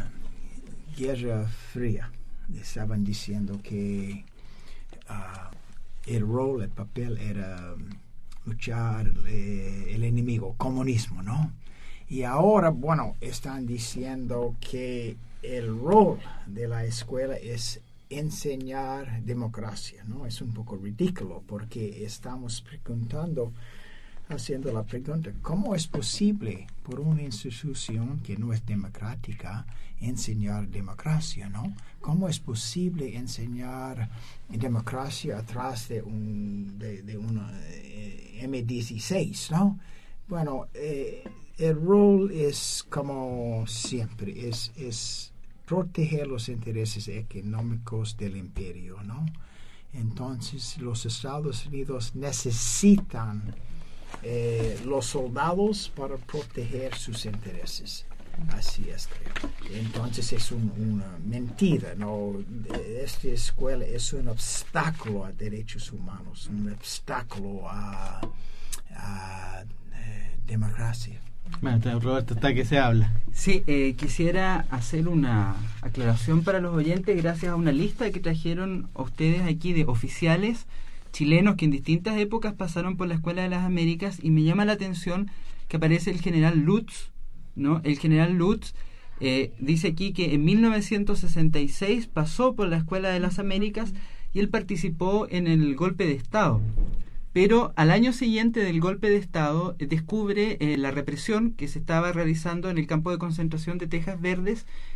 Speaker 7: Guerra Fría estaban diciendo que uh, el rol, el papel era um, luchar eh, el enemigo, comunismo, ¿no? Y ahora, bueno, están diciendo que el rol de la escuela es enseñar democracia, ¿no? Es un poco ridículo porque estamos preguntando, haciendo la pregunta, ¿cómo es posible por una institución que no es democrática enseñar democracia, ¿no? ¿Cómo es posible enseñar democracia atrás de un de, de una eh, eme dieciséis, ¿no? Bueno, eh, el rol es como siempre, es, es proteger los intereses económicos del imperio, ¿no? Entonces los Estados Unidos necesitan eh, los soldados para proteger sus intereses. Así es, creo. Entonces es un, una mentira, ¿no? Esta escuela es un obstáculo a derechos humanos, un obstáculo a, a eh, democracia.
Speaker 4: bueno, Roberto, está que se habla.
Speaker 5: Sí, eh, quisiera hacer una aclaración para los oyentes gracias a una lista que trajeron a ustedes aquí de oficiales chilenos que en distintas épocas pasaron por la Escuela de las Américas, y me llama la atención que aparece el general Lutz, ¿no? El general Lutz eh, dice aquí que en mil novecientos sesenta y seis pasó por la Escuela de las Américas y él participó en el golpe de Estado. Pero al año siguiente del golpe de Estado eh, descubre eh, la represión que se estaba realizando en el campo de concentración de Tejas Verdes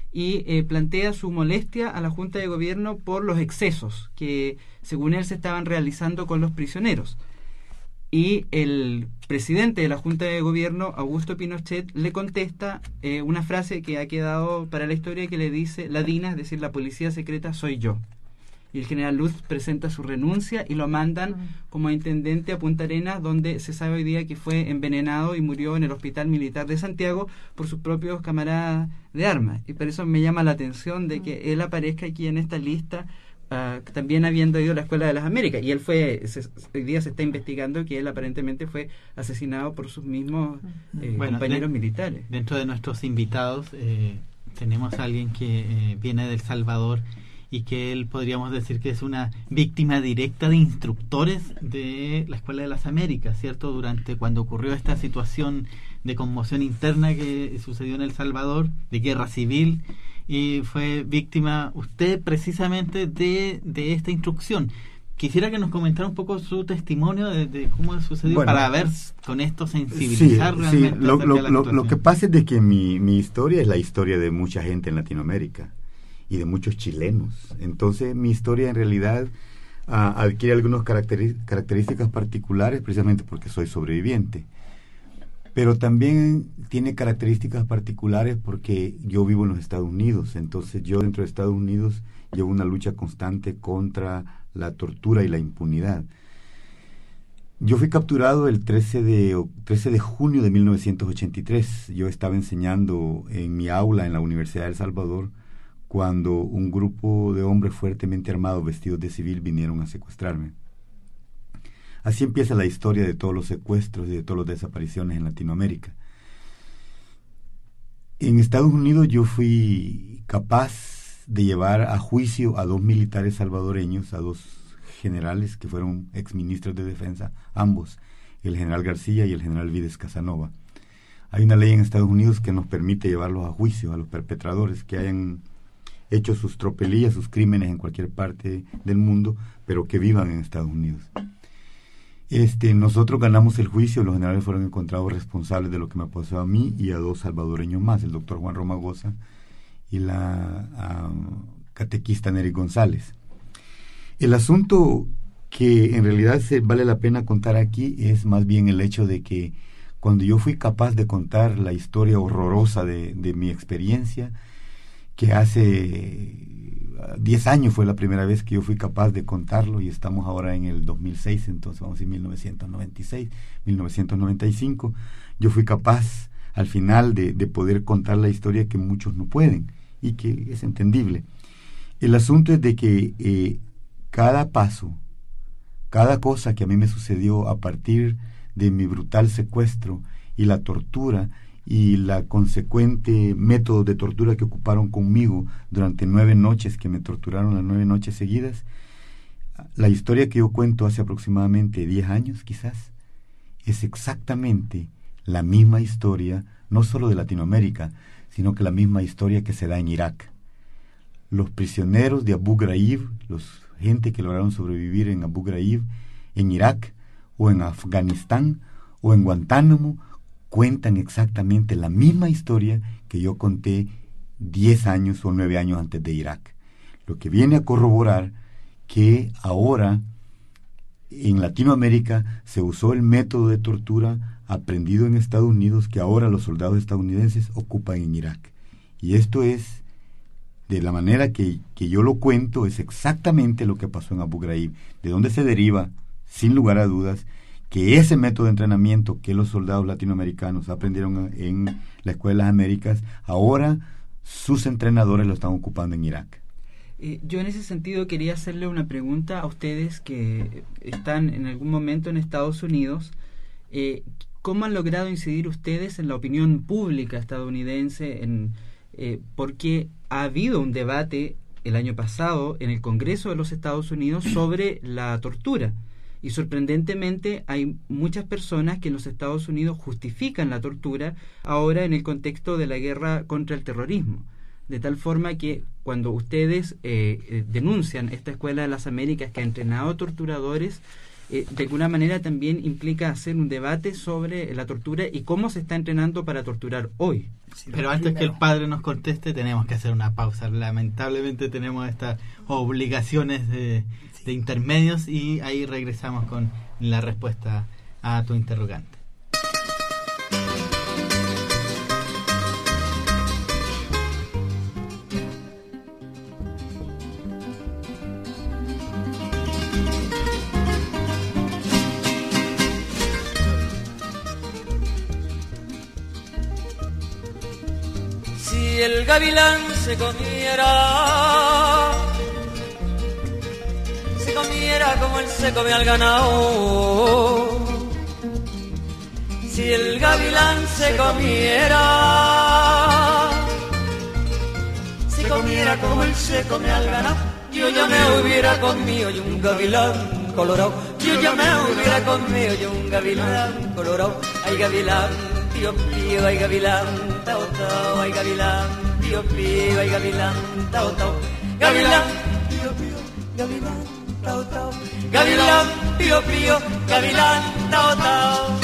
Speaker 5: y eh, plantea su molestia a la Junta de Gobierno por los excesos que, según él, se estaban realizando con los prisioneros. Y el presidente de la Junta de Gobierno, Augusto Pinochet, le contesta eh, una frase que ha quedado para la historia, que le dice: la D I N A, es decir, la policía secreta, soy yo. Y el general Luz presenta su renuncia y lo mandan como intendente a Punta Arenas, donde se sabe hoy día que fue envenenado y murió en el Hospital Militar de Santiago por sus propios camaradas de armas. Y por eso me llama la atención de que él aparezca aquí en esta lista, Uh, también habiendo ido a la Escuela de las Américas, y él fue, se, hoy día se está investigando que él aparentemente fue asesinado por sus mismos eh, bueno, compañeros de, militares.
Speaker 4: Dentro de nuestros invitados eh, tenemos a alguien que eh, viene de El Salvador y que él podríamos decir que es una víctima directa de instructores de la Escuela de las Américas, ¿cierto? Durante cuando ocurrió esta situación de conmoción interna que sucedió en El Salvador, de guerra civil, y fue víctima usted precisamente de, de esta instrucción. Quisiera que nos comentara un poco su testimonio de, de cómo sucedió, bueno, para ver con esto sensibilizar
Speaker 8: sí,
Speaker 4: realmente.
Speaker 8: Sí, lo, lo, lo, lo que pasa es de que mi, mi historia es la historia de mucha gente en Latinoamérica y de muchos chilenos. Entonces mi historia en realidad uh, adquiere algunas caracteri- características particulares precisamente porque soy sobreviviente. Pero también tiene características particulares porque yo vivo en los Estados Unidos. Entonces yo dentro de Estados Unidos llevo una lucha constante contra la tortura y la impunidad. Yo fui capturado el trece de junio de mil novecientos ochenta y tres. Yo estaba enseñando en mi aula en la Universidad de El Salvador cuando un grupo de hombres fuertemente armados vestidos de civil vinieron a secuestrarme. Así empieza la historia de todos los secuestros y de todas las desapariciones en Latinoamérica. En Estados Unidos yo fui capaz de llevar a juicio a dos militares salvadoreños, a dos generales que fueron exministros de defensa, ambos, el general García y el general Vides Casanova. Hay una ley en Estados Unidos que nos permite llevarlos a juicio a los perpetradores que hayan hecho sus tropelías, sus crímenes en cualquier parte del mundo, pero que vivan en Estados Unidos. Este, nosotros ganamos el juicio, los generales fueron encontrados responsables de lo que me pasó a mí y a dos salvadoreños más, el doctor Juan Romagosa y la um, catequista Nery González. El asunto que en realidad se vale la pena contar aquí es más bien el hecho de que cuando yo fui capaz de contar la historia horrorosa de, de mi experiencia, que hace diez años fue la primera vez que yo fui capaz de contarlo, y estamos ahora en el dos mil seis, entonces vamos a decir mil novecientos noventa y seis, mil novecientos noventa y cinco, yo fui capaz al final de, de poder contar la historia que muchos no pueden, y que es entendible. El asunto es de que eh, cada paso, cada cosa que a mí me sucedió a partir de mi brutal secuestro y la tortura y la consecuente método de tortura que ocuparon conmigo durante nueve noches, que me torturaron las nueve noches seguidas, la historia que yo cuento hace aproximadamente diez años quizás, es exactamente la misma historia, no solo de Latinoamérica, sino que la misma historia que se da en Irak. Los prisioneros de Abu Ghraib, los gente que lograron sobrevivir en Abu Ghraib, en Irak, o en Afganistán, o en Guantánamo, cuentan exactamente la misma historia que yo conté diez años o nueve años antes de Irak. Lo que viene a corroborar que ahora en Latinoamérica se usó el método de tortura aprendido en Estados Unidos, que ahora los soldados estadounidenses ocupan en Irak. Y esto es, de la manera que, que yo lo cuento, es exactamente lo que pasó en Abu Ghraib, de donde se deriva, sin lugar a dudas, que ese método de entrenamiento que los soldados latinoamericanos aprendieron en la Escuela de las Américas, ahora sus entrenadores lo están ocupando en Irak.
Speaker 5: Eh, yo en ese sentido quería hacerle una pregunta a ustedes que están en algún momento en Estados Unidos. Eh, ¿Cómo han logrado incidir ustedes en la opinión pública estadounidense? En, eh, porque ha habido un debate el año pasado en el Congreso de los Estados Unidos sobre la tortura. Y sorprendentemente hay muchas personas que en los Estados Unidos justifican la tortura ahora en el contexto de la guerra contra el terrorismo. De tal forma que cuando ustedes eh, denuncian esta Escuela de las Américas que ha entrenado torturadores, eh, de alguna manera también implica hacer un debate sobre la tortura y cómo se está entrenando para torturar hoy.
Speaker 7: Sí,
Speaker 4: Pero antes
Speaker 7: primero,
Speaker 4: que el padre nos conteste, tenemos que hacer una pausa. Lamentablemente tenemos estas obligaciones de, de intermedios y ahí regresamos con la respuesta a tu interrogante.
Speaker 11: Si el gavilán se comiera, se comiera como él se come al ganado. Si el gavilán se comiera, se comiera como él se come al ganado, yo ya me hubiera comido yo un gavilán colorado. Yo ya me hubiera comido yo un gavilán colorado. Ay, gavilán, pío, pío, ay, gavilán, tao, tao, ay, gavilán, pío, pío, ay, gavilán, tao, tao, gavilán, pío, pío, gavilán, tao, tao, gavilán, pío, pío, gavilán, tao, tao.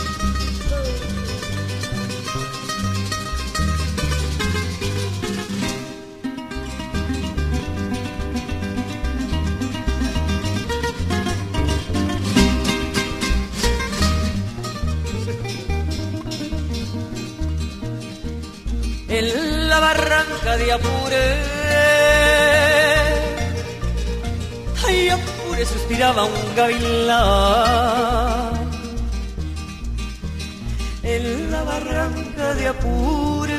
Speaker 11: En la barranca de Apure, ay, Apure suspiraba un gavilán. En la barranca de Apure,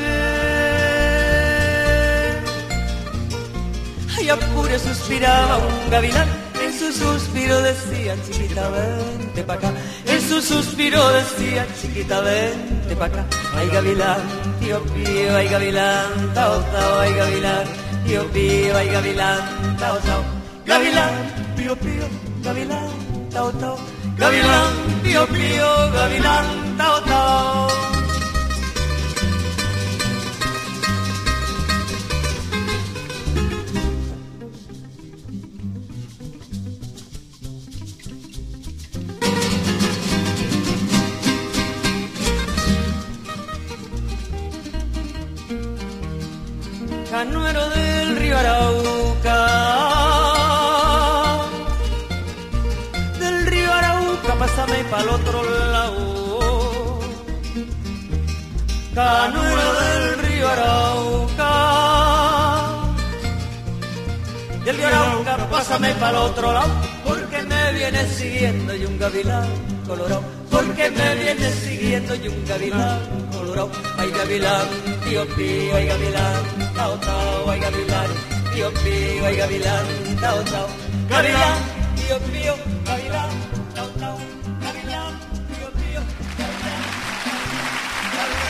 Speaker 11: ay, Apure suspiraba un gavilán. En su suspiro decía, chiquita, vente pa' acá. En su suspiro decía, chiquita, vente pa' acá. Ay, gavilán, tío pío, ay, gavilán, tao, tao, ay, gavilán, tío pío, ay, gavilán, tao, tao, gavilán, pío, pío, gavilán, tao, tao, gavilán, pío, pío, gavilán, tao, tao. Canuero del río Arauca, del río Arauca, pásame pa'l otro lado. Canuero del río Arauca, del río Arauca, pásame pa'l otro lado, porque me viene siguiendo y un gavilán colorado, porque me viene siguiendo y un gavilán colorado. Ay, gavilán, tío pío, ay, gavilán, tao, tao, ay, gavilán, tío pío, ay, gavilán, tao, tao, gavilán, tío pío, gavilán, tao, tao, gavilán, tío pío, gavilán, gavilán.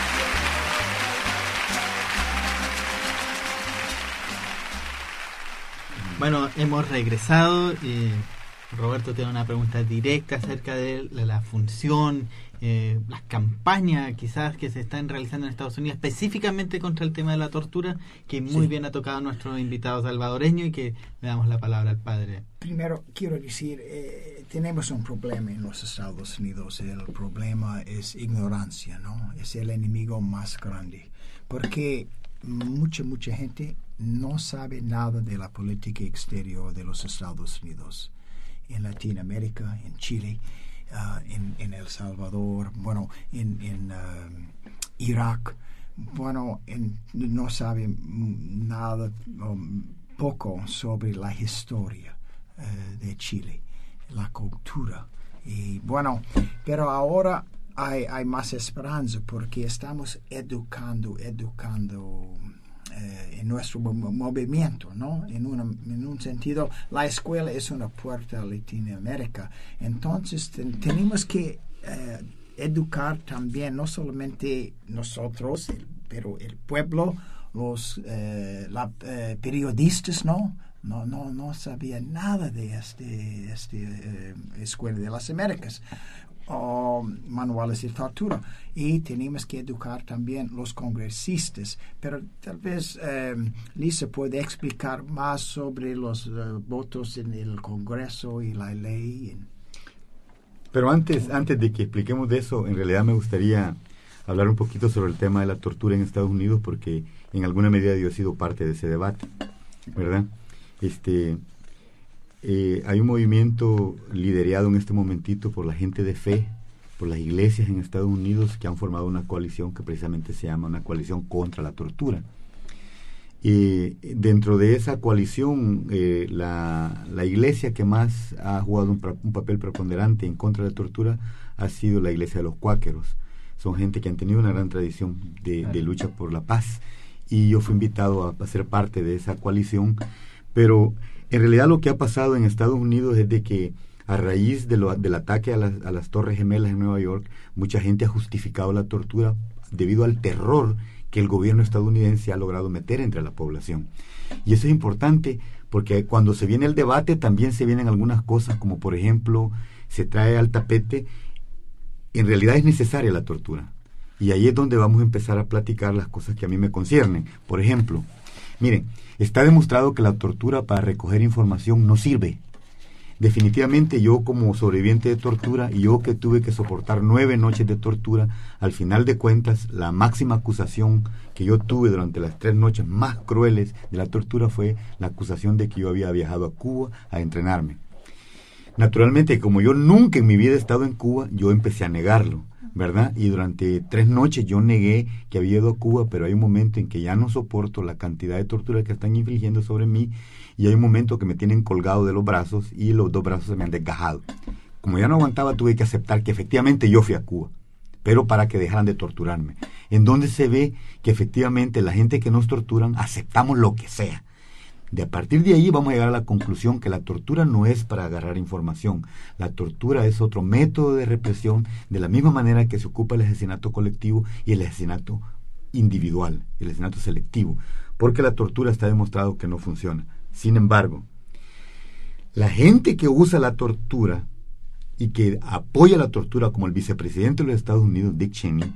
Speaker 4: Bueno, hemos regresado. Eh, Roberto tiene una pregunta directa acerca de la, la función, eh, las campañas quizás que se están realizando en Estados Unidos específicamente contra el tema de la tortura, que muy sí. bien ha tocado a nuestro invitado salvadoreño, y que le damos la palabra al padre.
Speaker 7: Primero, quiero decir, eh, tenemos un problema en los Estados Unidos. El problema es ignorancia, ¿no? Es el enemigo más grande. Porque mucha, mucha gente no sabe nada de la política exterior de los Estados Unidos. En Latinoamérica, en Chile, uh, en, en El Salvador, bueno, en, en uh, Irak, bueno, en, no saben nada, um, poco sobre la historia uh, de Chile, la cultura. Y bueno, pero ahora hay, hay más esperanza porque estamos educando, educando Eh, en nuestro movimiento, ¿no? En, una, en un sentido, la escuela es una puerta a Latinoamérica. Entonces, ten, tenemos que eh, educar también, no solamente nosotros, el, pero el pueblo, los eh, la, eh, periodistas, ¿no? No, no, no sabían nada de este, este eh, Escuela de las Américas. O manuales de tortura, y tenemos que educar también los congresistas, pero tal vez eh, Lisa puede explicar más sobre los uh, votos en el Congreso y la ley.
Speaker 8: Pero antes, antes de que expliquemos de eso, en realidad me gustaría hablar un poquito sobre el tema de la tortura en Estados Unidos, porque en alguna medida yo he sido parte de ese debate, ¿verdad? Este, eh, hay un movimiento liderado en este momentito por la gente de fe, por las iglesias en Estados Unidos, que han formado una coalición que precisamente se llama una coalición contra la tortura. Y dentro de esa coalición, eh, la, la iglesia que más ha jugado un, un papel preponderante en contra de la tortura ha sido la iglesia de los cuáqueros. Son gente que han tenido una gran tradición de, de lucha por la paz, y yo fui invitado a, a ser parte de esa coalición. Pero en realidad lo que ha pasado en Estados Unidos es de que a raíz de lo, del ataque a las, a las Torres Gemelas en Nueva York, mucha gente ha justificado la tortura debido al terror que el gobierno estadounidense ha logrado meter entre la población. Y eso es importante porque cuando se viene el debate también se vienen algunas cosas, como por ejemplo se trae al tapete, en realidad es necesaria la tortura. Y ahí es donde vamos a empezar a platicar las cosas que a mí me conciernen. Por ejemplo, miren, está demostrado que la tortura para recoger información no sirve. Definitivamente yo, como sobreviviente de tortura, y yo que tuve que soportar nueve noches de tortura, al final de cuentas la máxima acusación que yo tuve durante las tres noches más crueles de la tortura fue la acusación de que yo había viajado a Cuba a entrenarme. Naturalmente, como yo nunca en mi vida he estado en Cuba, yo empecé a negarlo, ¿verdad? Y durante tres noches yo negué que había ido a Cuba, pero hay un momento en que ya no soporto la cantidad de tortura que están infligiendo sobre mí, y hay un momento que me tienen colgado de los brazos y los dos brazos se me han desgajado. Como ya no aguantaba, tuve que aceptar que efectivamente yo fui a Cuba, pero para que dejaran de torturarme. En donde se ve que efectivamente la gente que nos torturan aceptamos lo que sea. De a partir de ahí vamos a llegar a la conclusión que la tortura no es para agarrar información. La tortura es otro método de represión, de la misma manera que se ocupa el asesinato colectivo y el asesinato individual, el asesinato selectivo, porque la tortura está demostrado que no funciona. Sin embargo, la gente que usa la tortura y que apoya la tortura, como el vicepresidente de los Estados Unidos, Dick Cheney,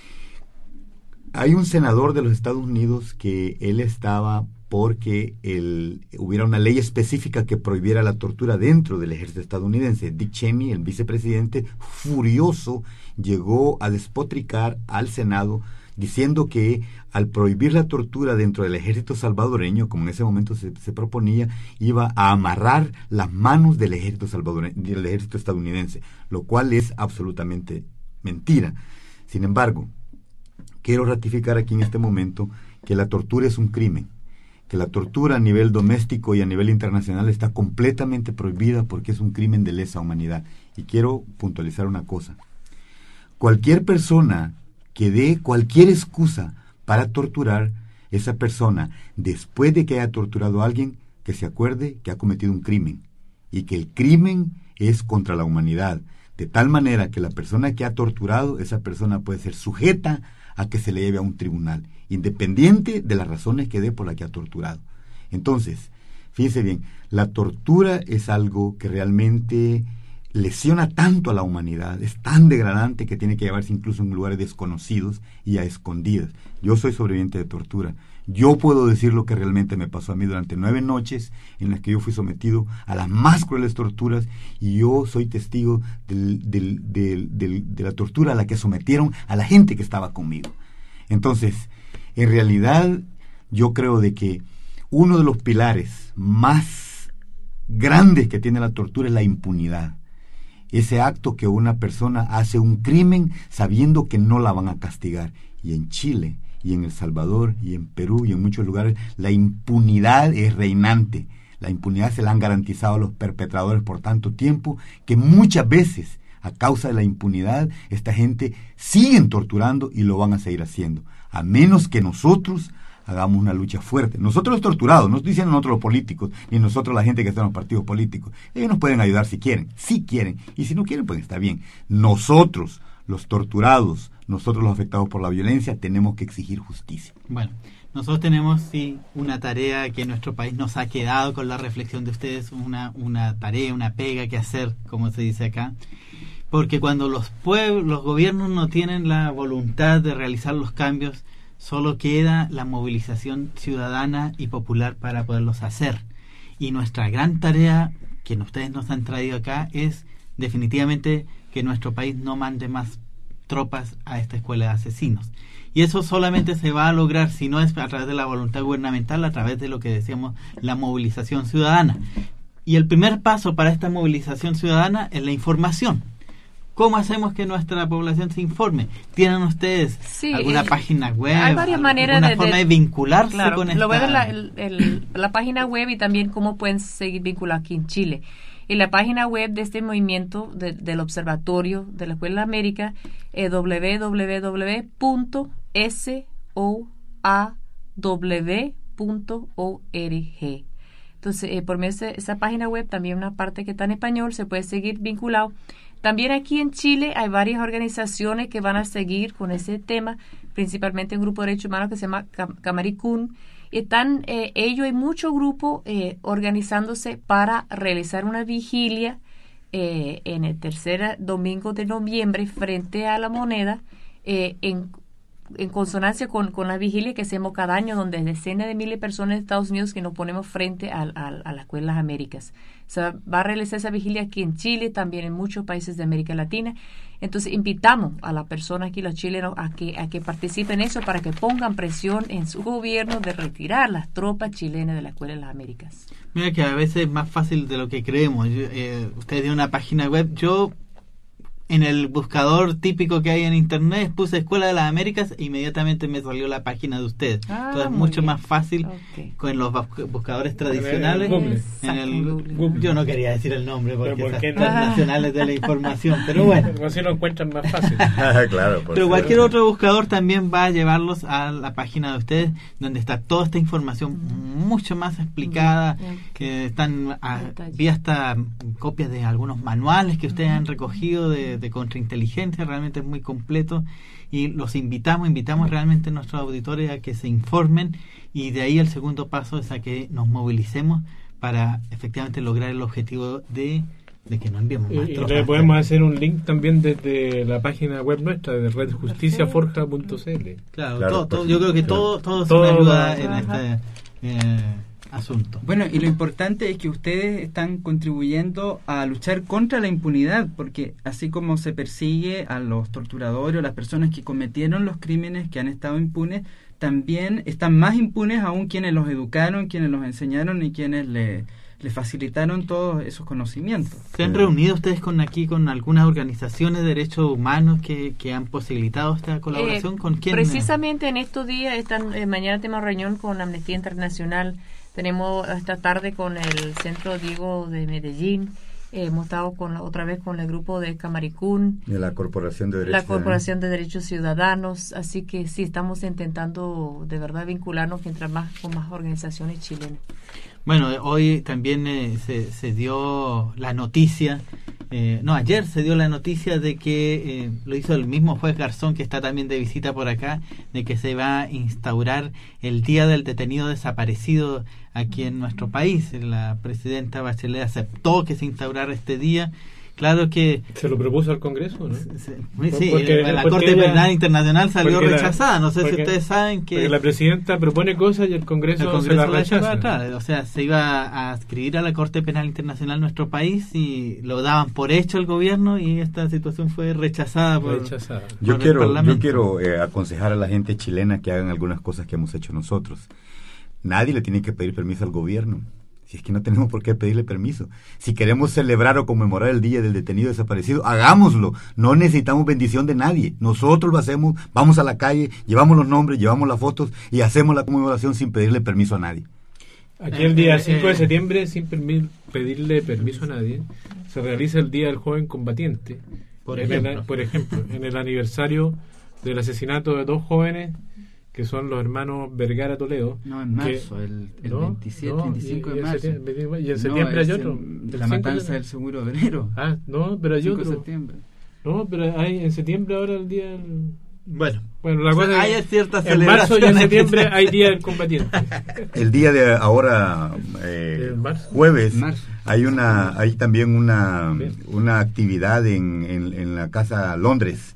Speaker 8: hay un senador de los Estados Unidos que él estaba porque el, hubiera una ley específica que prohibiera la tortura dentro del ejército estadounidense. Dick Cheney, el vicepresidente, furioso, llegó a despotricar al Senado diciendo que al prohibir la tortura dentro del ejército salvadoreño, como en ese momento se, se proponía, iba a amarrar las manos del ejército salvadoreño, del ejército estadounidense, lo cual es absolutamente mentira. Sin embargo, quiero ratificar aquí en este momento que la tortura es un crimen, que la tortura a nivel doméstico y a nivel internacional está completamente prohibida porque es un crimen de lesa humanidad. Y quiero puntualizar una cosa: cualquier persona que dé cualquier excusa para torturar, esa persona, después de que haya torturado a alguien, que se acuerde que ha cometido un crimen, y que el crimen es contra la humanidad, de tal manera que la persona que ha torturado, esa persona puede ser sujeta a que se le lleve a un tribunal, independiente de las razones que dé por la que ha torturado. Entonces, fíjense bien, la tortura es algo que realmente lesiona tanto a la humanidad, es tan degradante que tiene que llevarse incluso en lugares desconocidos y a escondidas. Yo soy sobreviviente de tortura. Yo puedo decir lo que realmente me pasó a mí durante nueve noches en las que yo fui sometido a las más crueles torturas, y yo soy testigo del, del, del, del, de la tortura a la que sometieron a la gente que estaba conmigo. Entonces, en realidad, yo creo de que uno de los pilares más grandes que tiene la tortura es la impunidad. Ese acto que una persona hace un crimen sabiendo que no la van a castigar. Y en Chile, y en El Salvador, y en Perú, y en muchos lugares, la impunidad es reinante. La impunidad se la han garantizado a los perpetradores por tanto tiempo que muchas veces, a causa de la impunidad, esta gente siguen torturando y lo van a seguir haciendo, a menos que nosotros hagamos una lucha fuerte. Nosotros los torturados, no estoy diciendo nosotros los políticos, ni nosotros la gente que está en los partidos políticos. Ellos nos pueden ayudar si quieren, si quieren, y si no quieren, pues está bien. Nosotros, los torturados, nosotros los afectados por la violencia, tenemos que exigir justicia.
Speaker 4: Bueno, nosotros tenemos, sí, una tarea que nuestro país nos ha quedado con la reflexión de ustedes, una, una tarea, una pega que hacer, como se dice acá, porque cuando los pueblos, los gobiernos no tienen la voluntad de realizar los cambios, solo queda la movilización ciudadana y popular para poderlos hacer. Y nuestra gran tarea que ustedes nos han traído acá es definitivamente que nuestro país no mande más tropas a esta escuela de asesinos. Y eso solamente se va a lograr, si no es a través de la voluntad gubernamental, a través de lo que decíamos, la movilización ciudadana. Y el primer paso para esta movilización ciudadana es la información. ¿Cómo hacemos que nuestra población se informe? ¿Tienen ustedes
Speaker 6: sí,
Speaker 4: alguna
Speaker 6: eh,
Speaker 4: página web?
Speaker 6: Hay varias maneras
Speaker 4: ¿Alguna
Speaker 6: de,
Speaker 4: forma de,
Speaker 6: de
Speaker 4: vincularse
Speaker 6: claro,
Speaker 4: con esta?
Speaker 6: Lo voy a ver la, el, el, la página web y también cómo pueden seguir vinculados aquí en Chile. Y la página web de este movimiento de, del Observatorio de la Escuela de América es doble u doble u doble u punto s o a w punto org. Entonces, eh, por medio de esa página web, también una parte que está en español, se puede seguir vinculado. También aquí en Chile hay varias organizaciones que van a seguir con ese tema, principalmente un grupo de derechos humanos que se llama Camaricún. Están eh, ellos y muchos grupos eh, organizándose para realizar una vigilia eh, en el tercer domingo de noviembre frente a la moneda, eh, en en consonancia con, con la vigilia que hacemos cada año, donde decenas de miles de personas de Estados Unidos que nos ponemos frente a, a, a la Escuela de las Américas. Se va, va a realizar esa vigilia aquí en Chile, también en muchos países de América Latina. Entonces invitamos a las personas aquí, los chilenos, a que, a que participen en eso para que pongan presión en su gobierno de retirar las tropas chilenas de la Escuela de las Américas.
Speaker 4: Mira que a veces es más fácil de lo que creemos. Yo, eh, ustedes tienen una página web, yo... En el buscador típico que hay en internet puse Escuela de las Américas e inmediatamente me salió la página de ustedes. Ah, entonces es mucho bien. Más fácil okay. con los buscadores tradicionales. En el, en el, Google. Yo no quería decir el nombre porque ¿por qué no? Internacionales de la información, pero bueno.
Speaker 3: Pero así lo encuentran más fácil.
Speaker 8: Claro,
Speaker 4: pero cualquier otro buscador también va a llevarlos a la página de ustedes, donde está toda esta información mucho más explicada, okay. que están a, vi hasta copias de algunos manuales que ustedes han recogido de de contrainteligencia, realmente es muy completo y los invitamos, invitamos realmente a nuestros auditores a que se informen y de ahí el segundo paso es a que nos movilicemos para efectivamente lograr el objetivo de, de que no enviemos más
Speaker 3: y,
Speaker 4: tropas.
Speaker 3: Y le podemos hacer un link también desde la página web nuestra de red justicia forja punto c l.
Speaker 4: Claro, claro todo, todo, yo creo que todo, todo, todo se ayuda en este eh, asunto.
Speaker 5: Bueno, y lo importante es que ustedes están contribuyendo a luchar contra la impunidad, porque así como se persigue a los torturadores o las personas que cometieron los crímenes que han estado impunes, también están más impunes aún quienes los educaron, quienes los enseñaron y quienes le, le facilitaron todos esos conocimientos.
Speaker 4: ¿Se han reunido ustedes con aquí con algunas organizaciones de derechos humanos que, que han posibilitado esta colaboración?
Speaker 6: Eh,
Speaker 4: ¿Con quién?
Speaker 6: Precisamente en estos días, están, eh, mañana tenemos reunión con Amnistía Internacional. Tenemos esta tarde con el Centro Diego de Medellín, eh, hemos estado con la, otra vez con el grupo de Camaricún,
Speaker 8: de la Corporación de Derechos
Speaker 6: la Corporación de Derechos Ciudadanos, así que sí, estamos intentando de verdad vincularnos mientras más con más organizaciones chilenas.
Speaker 4: Bueno, hoy también eh, se, se dio la noticia, eh, no, ayer se dio la noticia de que, eh, lo hizo el mismo juez Garzón, que está también de visita por acá, de que se va a instaurar el Día del Detenido Desaparecido aquí en nuestro país. La presidenta Bachelet aceptó que se instaurara este día. Claro que...
Speaker 3: ¿Se lo propuso al Congreso, no?
Speaker 4: Sí, sí porque, la porque Corte ella, Penal Internacional salió rechazada. No sé
Speaker 3: porque,
Speaker 4: si ustedes saben que...
Speaker 3: Porque la presidenta propone cosas y el Congreso,
Speaker 4: el Congreso
Speaker 3: se la rechaza.
Speaker 4: Atrás. O sea, se iba a adscribir a la Corte Penal Internacional nuestro país y lo daban por hecho el gobierno y esta situación fue rechazada por,
Speaker 3: rechazada.
Speaker 4: por
Speaker 8: yo
Speaker 4: el
Speaker 8: quiero,
Speaker 4: Parlamento.
Speaker 8: Yo quiero eh, aconsejar a la gente chilena que hagan algunas cosas que hemos hecho nosotros. Nadie le tiene que pedir permiso al gobierno. Si es que no tenemos por qué pedirle permiso. Si queremos celebrar o conmemorar el Día del Detenido Desaparecido, hagámoslo. No necesitamos bendición de nadie. Nosotros lo hacemos, vamos a la calle, llevamos los nombres, llevamos las fotos y hacemos la conmemoración sin pedirle permiso a nadie.
Speaker 3: Aquí el día cinco de septiembre, sin permi- pedirle permiso a nadie, se realiza el Día del Joven Combatiente.
Speaker 4: Por
Speaker 3: en
Speaker 4: ejemplo.
Speaker 3: El, por ejemplo, en el aniversario del asesinato de dos jóvenes que son los hermanos Vergara Toledo.
Speaker 5: No, en marzo,
Speaker 3: que,
Speaker 5: el, el
Speaker 3: no,
Speaker 5: veintiisiete,
Speaker 3: no,
Speaker 5: veinticinco
Speaker 3: y, y
Speaker 5: de marzo.
Speaker 3: Septiembre, y en septiembre
Speaker 5: no,
Speaker 3: hay otro.
Speaker 5: El, la matanza del seguro de enero.
Speaker 3: Ah, no, pero hay otro.
Speaker 5: De septiembre.
Speaker 3: No, pero hay en septiembre ahora el día del...
Speaker 4: Bueno,
Speaker 3: bueno, la
Speaker 4: o sea,
Speaker 3: cosa
Speaker 4: hay ciertas
Speaker 3: en marzo y en septiembre hay Día del Combatiente.
Speaker 8: El día de ahora, eh, jueves, marzo. hay una hay también una, una actividad en, en, en la Casa Londres.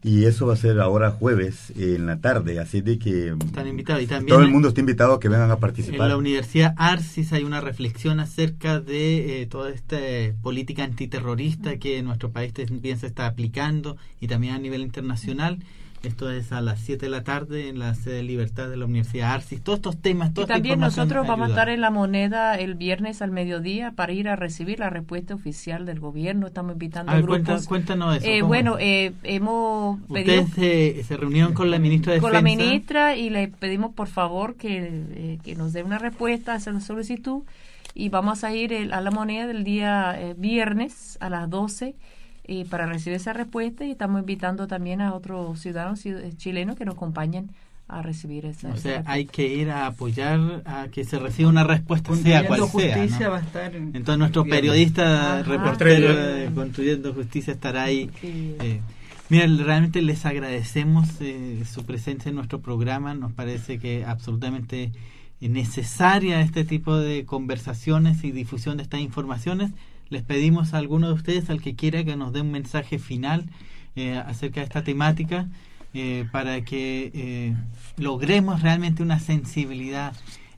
Speaker 8: Y eso va a ser ahora jueves en la tarde, así de que
Speaker 4: están invitados. Y también
Speaker 8: todo el mundo está invitado a que vengan a participar.
Speaker 4: En la Universidad Arcis hay una reflexión acerca de eh, toda esta política antiterrorista que en nuestro país también se está aplicando y también a nivel internacional. Esto es a las siete de la tarde en la sede de Libertad de la Universidad Arcis. Todos estos temas, toda
Speaker 6: y también
Speaker 4: esta información
Speaker 6: nosotros vamos a
Speaker 4: ayuda.
Speaker 6: estar en La Moneda el viernes al mediodía para ir a recibir la respuesta oficial del gobierno. Estamos invitando
Speaker 4: a ver,
Speaker 6: grupos.
Speaker 4: Cuenta, cuéntanos eso.
Speaker 6: Eh, bueno, eh, hemos pedido...
Speaker 4: Ustedes se, se reunieron con la ministra de
Speaker 6: con
Speaker 4: Defensa.
Speaker 6: la ministra y le pedimos por favor que, eh, que nos dé una respuesta a esa solicitud y vamos a ir el, a La Moneda el día eh, viernes a las doce Eh, para recibir esa respuesta y estamos invitando también a otros ciudadanos chilenos que nos acompañen a recibir esa,
Speaker 4: o sea,
Speaker 6: esa
Speaker 4: hay que ir a apoyar a que se reciba una respuesta, sea cual sea, ¿no?
Speaker 5: Va a estar en,
Speaker 4: entonces nuestro
Speaker 5: viernes.
Speaker 4: periodista
Speaker 6: Ajá.
Speaker 4: reportero de Construyendo Justicia estará ahí.
Speaker 6: Sí.
Speaker 4: eh, mira, realmente les agradecemos eh, su presencia en nuestro programa. Nos parece que absolutamente necesaria este tipo de conversaciones y difusión de estas informaciones. Les pedimos a alguno de ustedes, al que quiera, que nos dé un mensaje final eh, acerca de esta temática eh, para que eh, logremos realmente una sensibilidad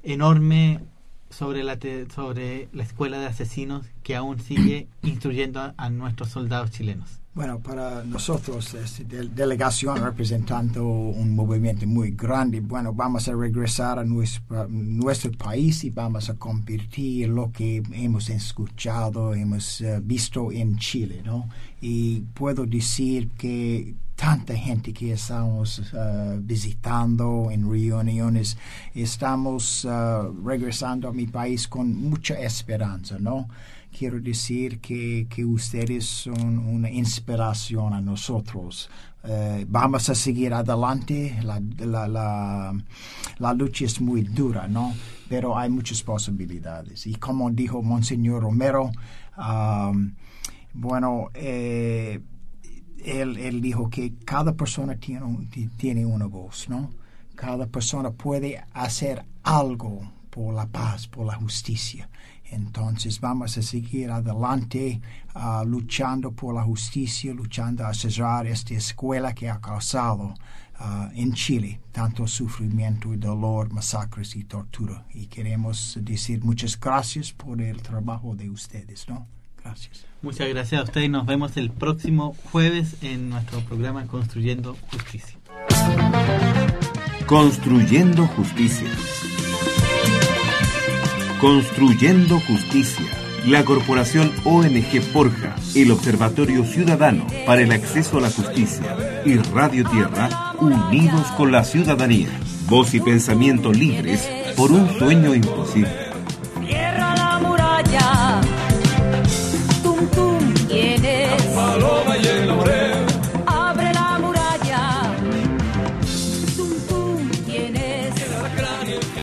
Speaker 4: enorme sobre la te- sobre la escuela de asesinos que aún sigue instruyendo a, a nuestros soldados chilenos.
Speaker 7: Bueno, para nosotros, es de, delegación representando un movimiento muy grande, bueno, vamos a regresar a nuestro, nuestro país y vamos a convertir lo que hemos escuchado, hemos uh, visto en Chile, ¿no? Y puedo decir que tanta gente que estamos uh, visitando en reuniones, estamos uh, regresando a mi país con mucha esperanza, ¿no? Quiero decir que, que ustedes son una inspiración a nosotros. Eh, vamos a seguir adelante. La, la, la, la lucha es muy dura, ¿no? Pero hay muchas posibilidades. Y como dijo Monseñor Romero, um, bueno, eh, él, él dijo que cada persona tiene, un, tiene una voz, ¿no? Cada persona puede hacer algo por la paz, por la justicia. Entonces vamos a seguir adelante uh, luchando por la justicia, luchando a cerrar esta escuela que ha causado uh, en Chile tanto sufrimiento, dolor, masacres y tortura. Y queremos decir muchas gracias por el trabajo de ustedes, ¿no? Gracias.
Speaker 4: Muchas gracias a ustedes y nos vemos el próximo jueves en nuestro programa Construyendo Justicia.
Speaker 1: Construyendo Justicia. Construyendo Justicia, la Corporación O N G Forja, el Observatorio Ciudadano para el Acceso a la Justicia y Radio Tierra, unidos con la ciudadanía. Voz y pensamiento libres por un sueño imposible.
Speaker 2: Cierra la muralla.